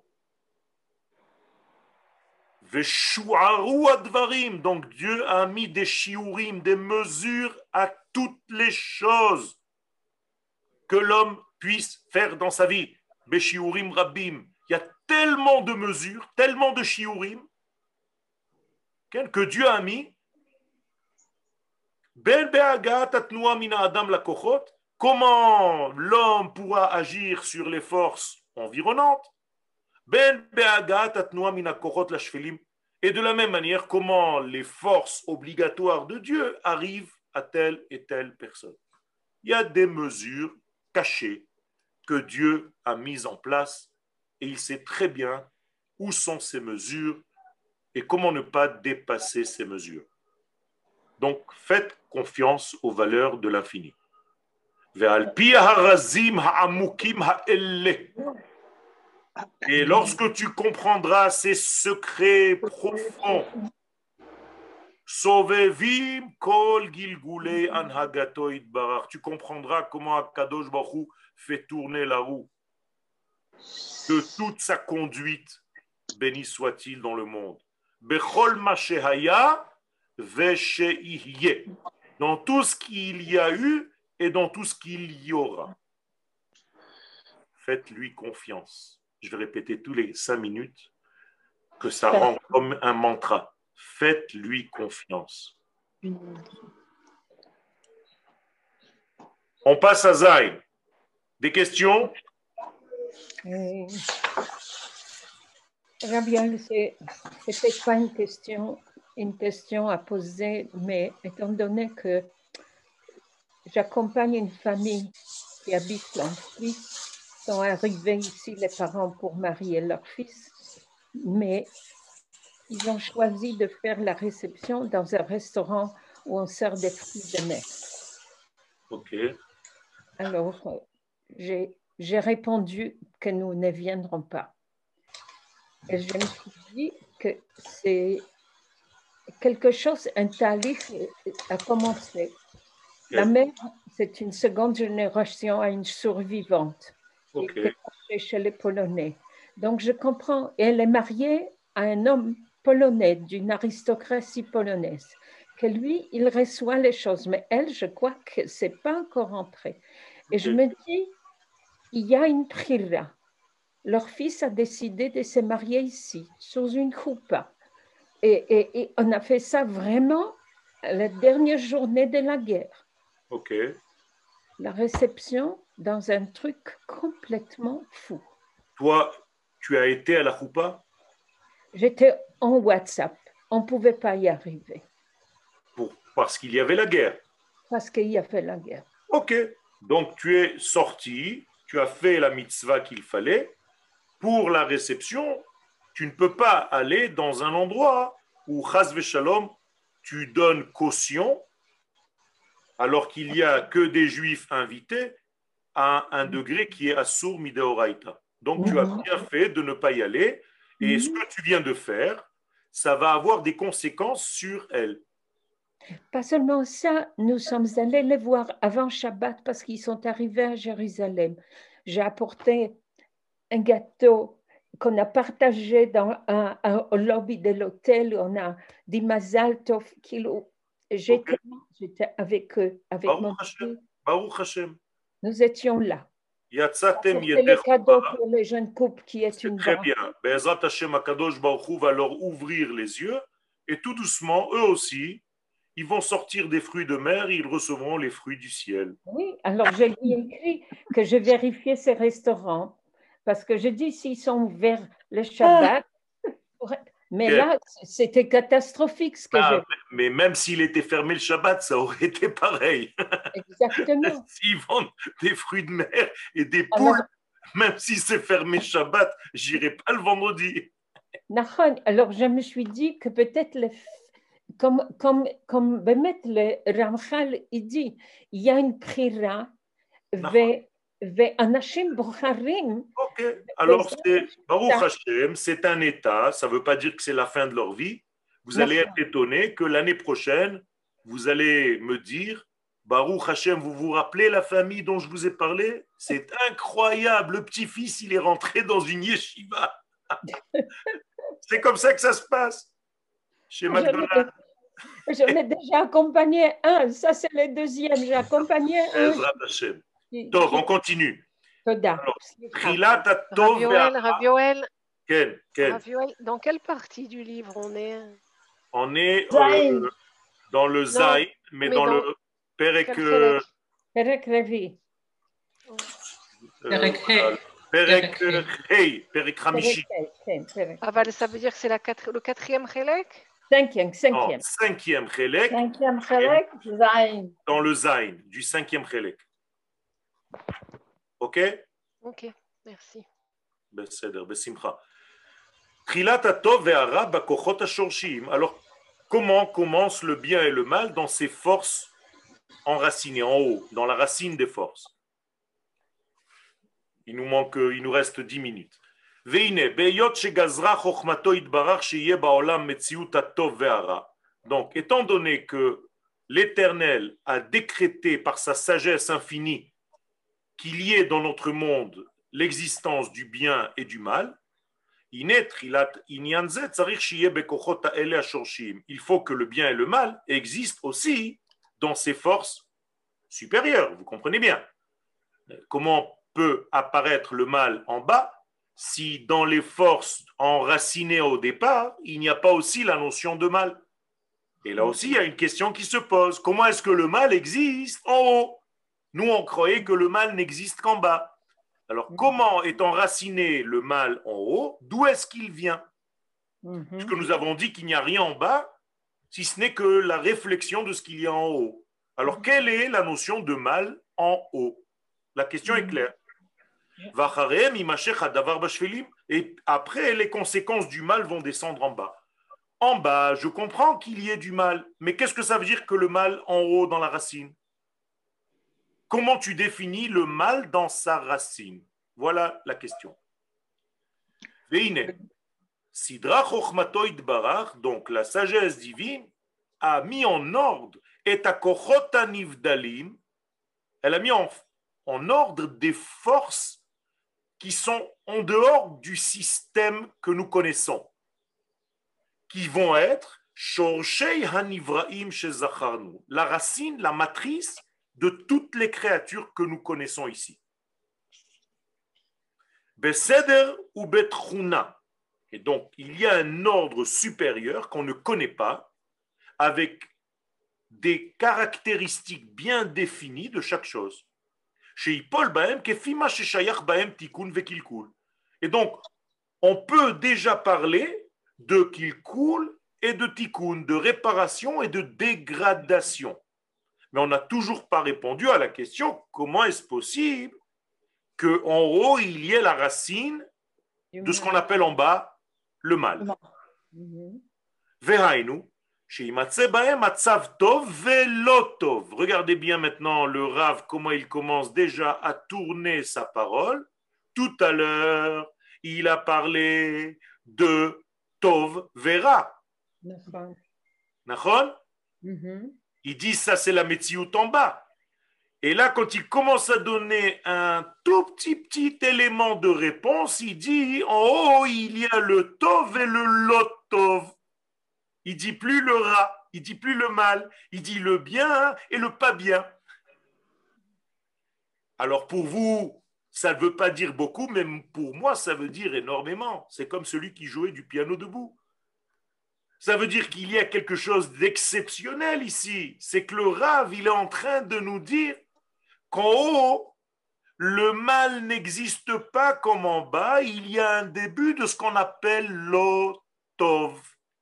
Speaker 1: Veshuaru advarim, donc Dieu a mis des shiurim, des mesures à toutes les choses que l'homme puisse faire dans sa vie. Beshiurim rabim, il y a tellement de mesures, tellement de shiurim que Dieu a mis. Ben be'agat atnua mina adam la kochot. Comment l'homme pourra agir sur les forces environnantes? Ben be'agat atnua mina kochot la shvelim. Et de la même manière, comment les forces obligatoires de Dieu arrivent à telle et telle personne. Il y a des mesures cachées que Dieu a mises en place et il sait très bien où sont ces mesures et comment ne pas dépasser ces mesures. Donc, faites confiance aux valeurs de l'infini. Et lorsque tu comprendras ces secrets profonds, tu comprendras comment Akadosh Baruch Hu fait tourner la roue de toute sa conduite, béni soit-il dans le monde. Bechol Mashehaya Vesheihye, dans tout ce qu'il y a eu et dans tout ce qu'il y aura. Faites-lui confiance. Je vais répéter tous les 5 minutes que ça rend comme un mantra. Faites-lui confiance. On passe à Zayn. Des questions?
Speaker 4: Rabiel, c'est peut-être pas une question à poser, mais étant donné que j'accompagne une famille qui habite en Suisse, sont arrivés ici les parents pour marier leur fils, mais ils ont choisi de faire la réception dans un restaurant où on sert des fruits de mer.
Speaker 1: Ok.
Speaker 4: Alors, j'ai répondu que nous ne viendrons pas. Et je me suis dit que c'est quelque chose, un talif a commencé. La mère, c'est une seconde génération à une survivante qui était chez les Polonais. Donc, je comprends. Et elle est mariée à un homme polonais, d'une aristocratie polonaise, que lui, il reçoit les choses. Mais elle, je crois que ce n'est pas encore entré. Et je me dis, il y a une prira. Leur fils a décidé de se marier ici, sous une choupa. Et on a fait ça vraiment la dernière journée de la guerre.
Speaker 1: Ok.
Speaker 4: La réception dans un truc complètement fou.
Speaker 1: Toi, tu as été à la choupa
Speaker 4: J'étais en WhatsApp. On ne pouvait pas y arriver
Speaker 1: parce qu'il y avait la guerre.
Speaker 4: parce qu'il y avait la guerre.
Speaker 1: Ok. Donc tu es sorti, tu as fait la mitzvah qu'il fallait. Pour la réception, tu ne peux pas aller dans un endroit où, chas v'shalom, tu donnes caution alors qu'il n'y a que des juifs invités à un degré qui est assour mideoraita. Donc tu as bien fait de ne pas y aller. Et ce que tu viens de faire, ça va avoir des conséquences sur elle.
Speaker 4: Pas seulement ça, nous sommes allés les voir avant Shabbat parce qu'ils sont arrivés à Jérusalem. J'ai apporté un gâteau qu'on a partagé au lobby de l'hôtel. On a dit Mazal Tov. J'étais avec eux, avec
Speaker 1: Baruch
Speaker 4: mon
Speaker 1: Hashem.
Speaker 4: mari.
Speaker 1: Baruch Hashem.
Speaker 4: Nous étions là.
Speaker 1: Yatsatem
Speaker 4: C'était le
Speaker 1: yeder
Speaker 4: cadeau
Speaker 1: choupa.
Speaker 4: pour les jeunes couples qui est
Speaker 1: C'est
Speaker 4: une
Speaker 1: très
Speaker 4: banque.
Speaker 1: bien. Be'ezrat Hashem Akadosh Baruch Hu va leur ouvrir les yeux et tout doucement, eux aussi, ils vont sortir des fruits de mer et ils recevront les fruits du ciel.
Speaker 4: Oui, alors je lui ai écrit que je vérifiais ces restaurants parce que je dis s'ils sont ouverts le Shabbat. Mais
Speaker 1: Quel?
Speaker 4: là, c'était catastrophique ce que j'ai vu.
Speaker 1: Mais même s'il était fermé le Shabbat, ça aurait été pareil.
Speaker 4: Exactement.
Speaker 1: S'ils vendent des fruits de mer et des poules,
Speaker 4: Alors,
Speaker 1: même si c'est fermé Shabbat, j'irai pas le vendredi.
Speaker 4: Nahon, alors je me suis dit que peut-être, comme Bémet, le Ramchal, il dit, il y a une prira, Anashim Bukharim.
Speaker 1: Ok, alors c'est Baruch Hashem, c'est un état, ça ne veut pas dire que c'est la fin de leur vie. Vous allez être étonné que l'année prochaine, vous allez me dire, Baruch Hashem, vous vous rappelez la famille dont je vous ai parlé? C'est incroyable, le petit-fils, il est rentré dans une yeshiva. C'est comme ça que ça se passe chez McDonald's.
Speaker 4: J'en ai déjà accompagné un, ça c'est le deuxième, j'ai accompagné un.
Speaker 1: Ezrat Hashem. Donc, on continue.
Speaker 4: Alors,
Speaker 8: Rav Yoel,
Speaker 1: Ken.
Speaker 8: Rav Yoel, dans quelle partie du livre on est?
Speaker 1: On est dans le Zaïn, mais dans le Perek
Speaker 4: Revi.
Speaker 1: Perek Hei, Perek Hamishi.
Speaker 8: Ça veut dire que c'est le quatrième Chelek?
Speaker 4: Cinquième.
Speaker 1: Cinquième Chelek.
Speaker 3: Cinquième Chelek, Zayn.
Speaker 1: Dans le Zaïn, du cinquième Chelek. Ok?
Speaker 8: Ok, merci.
Speaker 1: בסדר, בשמחה. תחילת הטוב והרע בכוחות השורשיים. Alors, comment commence le bien et le mal dans ses forces enracinées, en haut, dans la racine des forces? Il nous reste 10 minutes. והנה, בהיות שגזרה חוכמתו יתברך שיהיה בעולם מציאות הטוב והרע. Donc, étant donné que l'Éternel a décrété par sa sagesse infinie qu'il y ait dans notre monde l'existence du bien et du mal, il faut que le bien et le mal existent aussi dans ses forces supérieures. Vous comprenez bien. Comment peut apparaître le mal en bas si dans les forces enracinées au départ, il n'y a pas aussi la notion de mal? Et là aussi, il y a une question qui se pose. Comment est-ce que le mal existe en haut? Nous, on croyait que le mal n'existe qu'en bas. Alors, comment est enraciné le mal en haut? D'où est-ce qu'il vient? Puisque nous avons dit qu'il n'y a rien en bas, si ce n'est que la réflexion de ce qu'il y a en haut. Alors, quelle est la notion de mal en haut? La question est claire. Et après, les conséquences du mal vont descendre en bas. En bas, je comprends qu'il y ait du mal, mais qu'est-ce que ça veut dire que le mal en haut dans la racine? Comment tu définis le mal dans sa racine? Voilà la question. Donc la sagesse divine a mis en ordre et elle a mis en ordre des forces qui sont en dehors du système que nous connaissons, qui vont être la racine, la matrice de toutes les créatures que nous connaissons ici. Beseder ou betruna. Et donc, il y a un ordre supérieur qu'on ne connaît pas, avec des caractéristiques bien définies de chaque chose. Sheipol bahem kefima sheshayach bahem tikun vekilkul. Et donc, on peut déjà parler de kilkul et de tikkun, de réparation et de dégradation. Mais on n'a toujours pas répondu à la question comment est-ce possible qu'en haut, il y ait la racine de ce qu'on appelle en bas le mal. Vehainu, sheimatse bahem matzav tov velo tov. Regardez bien maintenant le Rav, comment il commence déjà à tourner sa parole. Tout à l'heure, il a parlé de tov vera. Nachon? Il dit ça c'est la metsiout en bas. Et là, quand il commence à donner un tout petit élément de réponse, il dit en haut il y a le tov et le lot tov. Il dit plus le ra, il dit plus le mal, il dit le bien et le pas bien. Alors pour vous, ça ne veut pas dire beaucoup, mais pour moi, ça veut dire énormément. C'est comme celui qui jouait du piano debout. Ça veut dire qu'il y a quelque chose d'exceptionnel ici. C'est que le Rav, il est en train de nous dire qu'en haut, le mal n'existe pas comme en bas. Il y a un début de ce qu'on appelle l'otov.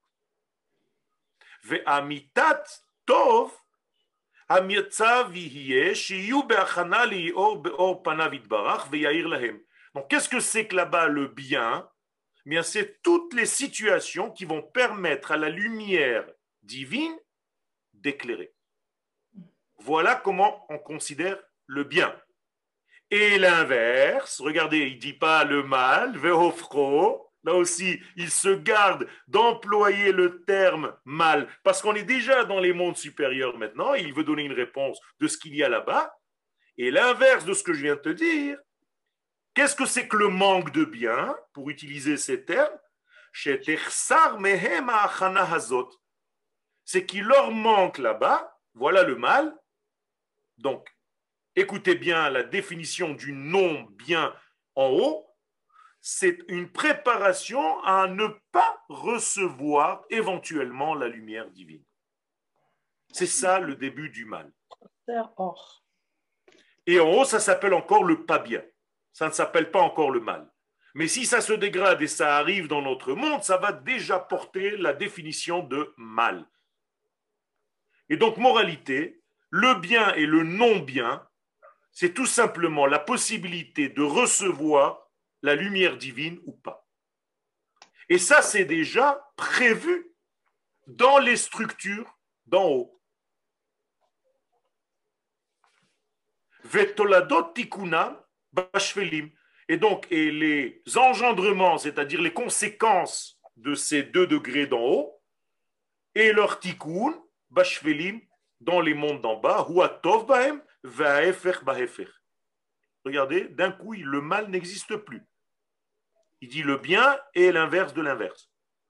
Speaker 1: Ve'amitat tov, amitzav yihye, shiyu be'achana li'or be'or panav yitbarach ve'yair lahem. Donc, qu'est-ce que c'est que là-bas le bien? Bien, c'est toutes les situations qui vont permettre à la lumière divine d'éclairer. Voilà comment on considère le bien. Et l'inverse, regardez, il ne dit pas le mal, vehofro, là aussi, il se garde d'employer le terme mal, parce qu'on est déjà dans les mondes supérieurs maintenant, et il veut donner une réponse de ce qu'il y a là-bas. Et l'inverse de ce que je viens de te dire, qu'est-ce que c'est que le manque de bien, pour utiliser ces termes? C'est qu'il leur manque là-bas, voilà le mal. Donc, écoutez bien la définition du non-bien en haut, c'est une préparation à ne pas recevoir éventuellement la lumière divine. C'est ça le début du mal. Et en haut, ça s'appelle encore le pas bien. Ça ne s'appelle pas encore le mal. Mais si ça se dégrade et ça arrive dans notre monde, ça va déjà porter la définition de mal. Et donc, moralité, le bien et le non-bien, c'est tout simplement la possibilité de recevoir la lumière divine ou pas. Et ça, c'est déjà prévu dans les structures d'en haut. Vetoladot tikunam bashvelim. Et donc, et les engendrements, c'est-à-dire les conséquences de ces 2 degrés d'en haut, et leur tikkun, bashvelim, dans les mondes d'en bas, huatov bahem, vaefer bahefer. Regardez, d'un coup, le mal n'existe plus. Il dit le bien et l'inverse de l'inverse.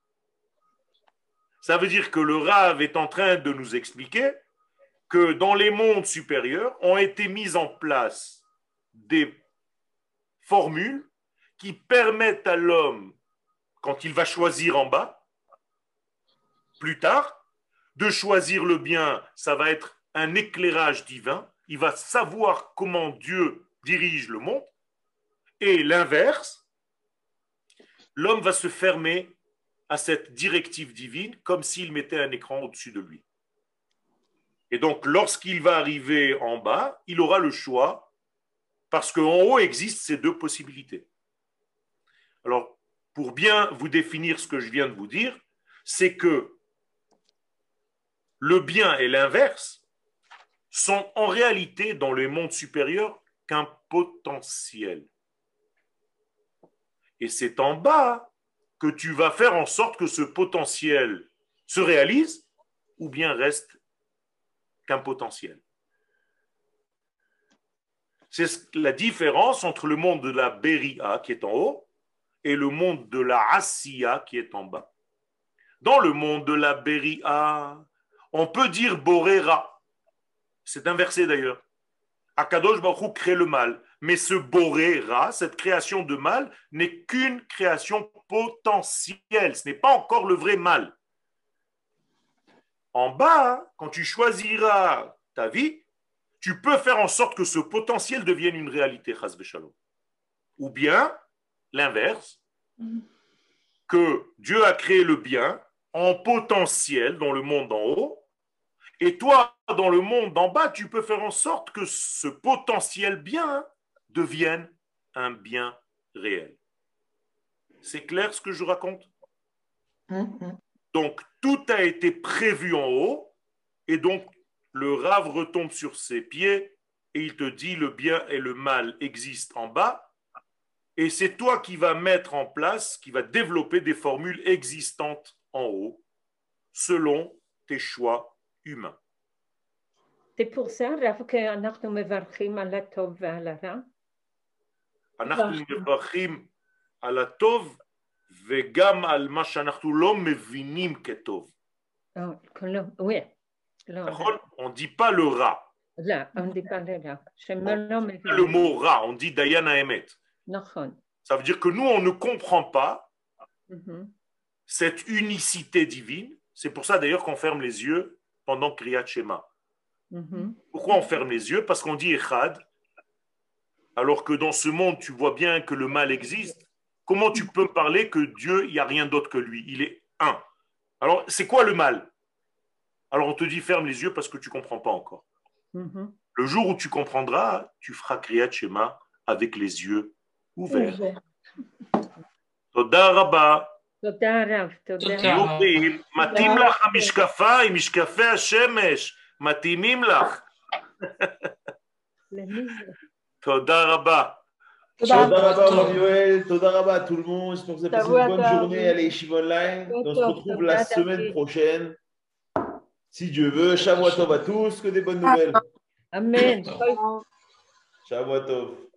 Speaker 1: Ça veut dire que le Rav est en train de nous expliquer que dans les mondes supérieurs ont été mises en place des formules qui permettent à l'homme, quand il va choisir en bas, plus tard, de choisir le bien. Ça va être un éclairage divin. Il va savoir comment Dieu dirige le monde. Et l'inverse, l'homme va se fermer à cette directive divine comme s'il mettait un écran au-dessus de lui. Et donc, lorsqu'il va arriver en bas, il aura le choix parce qu'en haut existent ces 2 possibilités. Alors, pour bien vous définir ce que je viens de vous dire, c'est que le bien et l'inverse sont en réalité dans le monde supérieur qu'un potentiel. Et c'est en bas que tu vas faire en sorte que ce potentiel se réalise ou bien reste qu'un potentiel. C'est la différence entre le monde de la Beria qui est en haut et le monde de la Asiya qui est en bas. Dans le monde de la Beria, on peut dire Borera. C'est inversé d'ailleurs. Akadosh Baruch Hu crée le mal. Mais ce Borera, cette création de mal, n'est qu'une création potentielle. Ce n'est pas encore le vrai mal. en bas, quand tu choisiras ta vie, tu peux faire en sorte que ce potentiel devienne une réalité, chas v'shalom. Ou bien, l'inverse, que Dieu a créé le bien en potentiel dans le monde d'en haut, et toi, dans le monde d'en bas, tu peux faire en sorte que ce potentiel bien devienne un bien réel. C'est clair ce que je raconte? Donc, tout a été prévu en haut, et donc le Rav retombe sur ses pieds, et il te dit le bien et le mal existent en bas, et c'est toi qui vas mettre en place, qui va développer des formules existantes en haut, selon tes choix humains.
Speaker 4: C'est pour ça, Rav, שאנחנו מברכים על הטוב ועל הרע.
Speaker 1: אנחנו מברכים על הטוב וגם על מה שאנחנו לא מבינים כטוב.
Speaker 4: Oui.
Speaker 1: נכון? On ne dit pas le rע.
Speaker 4: Là, on ne dit pas le rע.
Speaker 1: Le mot rע, on dit dayan haemet. Ça veut dire que nous, on ne comprend pas cette unicité divine. C'est pour ça d'ailleurs qu'on ferme les yeux pendant Kriyat Shema. Pourquoi on ferme les yeux? Parce qu'on dit Echad, alors que dans ce monde, tu vois bien que le mal existe. Comment tu peux me parler que Dieu, il n'y a rien d'autre que lui? Il est un. Alors, c'est quoi le mal? Alors, on te dit ferme les yeux parce que tu ne comprends pas encore. Le jour où tu comprendras, tu feras Kriyat Shema avec les yeux ouverts. Toda Rabba.
Speaker 4: תודה רב, תודה.
Speaker 1: מתאים לך המשקפיים, משקפי השמש, מתאימים לך. תודה רבה.
Speaker 2: תודה רבה, Rav Yoel, תודה רבה à tout le monde. J'espère que vous avez passé une bonne journée à l'Yeshiva Online. On se retrouve la semaine prochaine. Si Dieu veut, Shavua Tov à tous, que des bonnes nouvelles.
Speaker 4: Amen.
Speaker 2: Shavua Tov.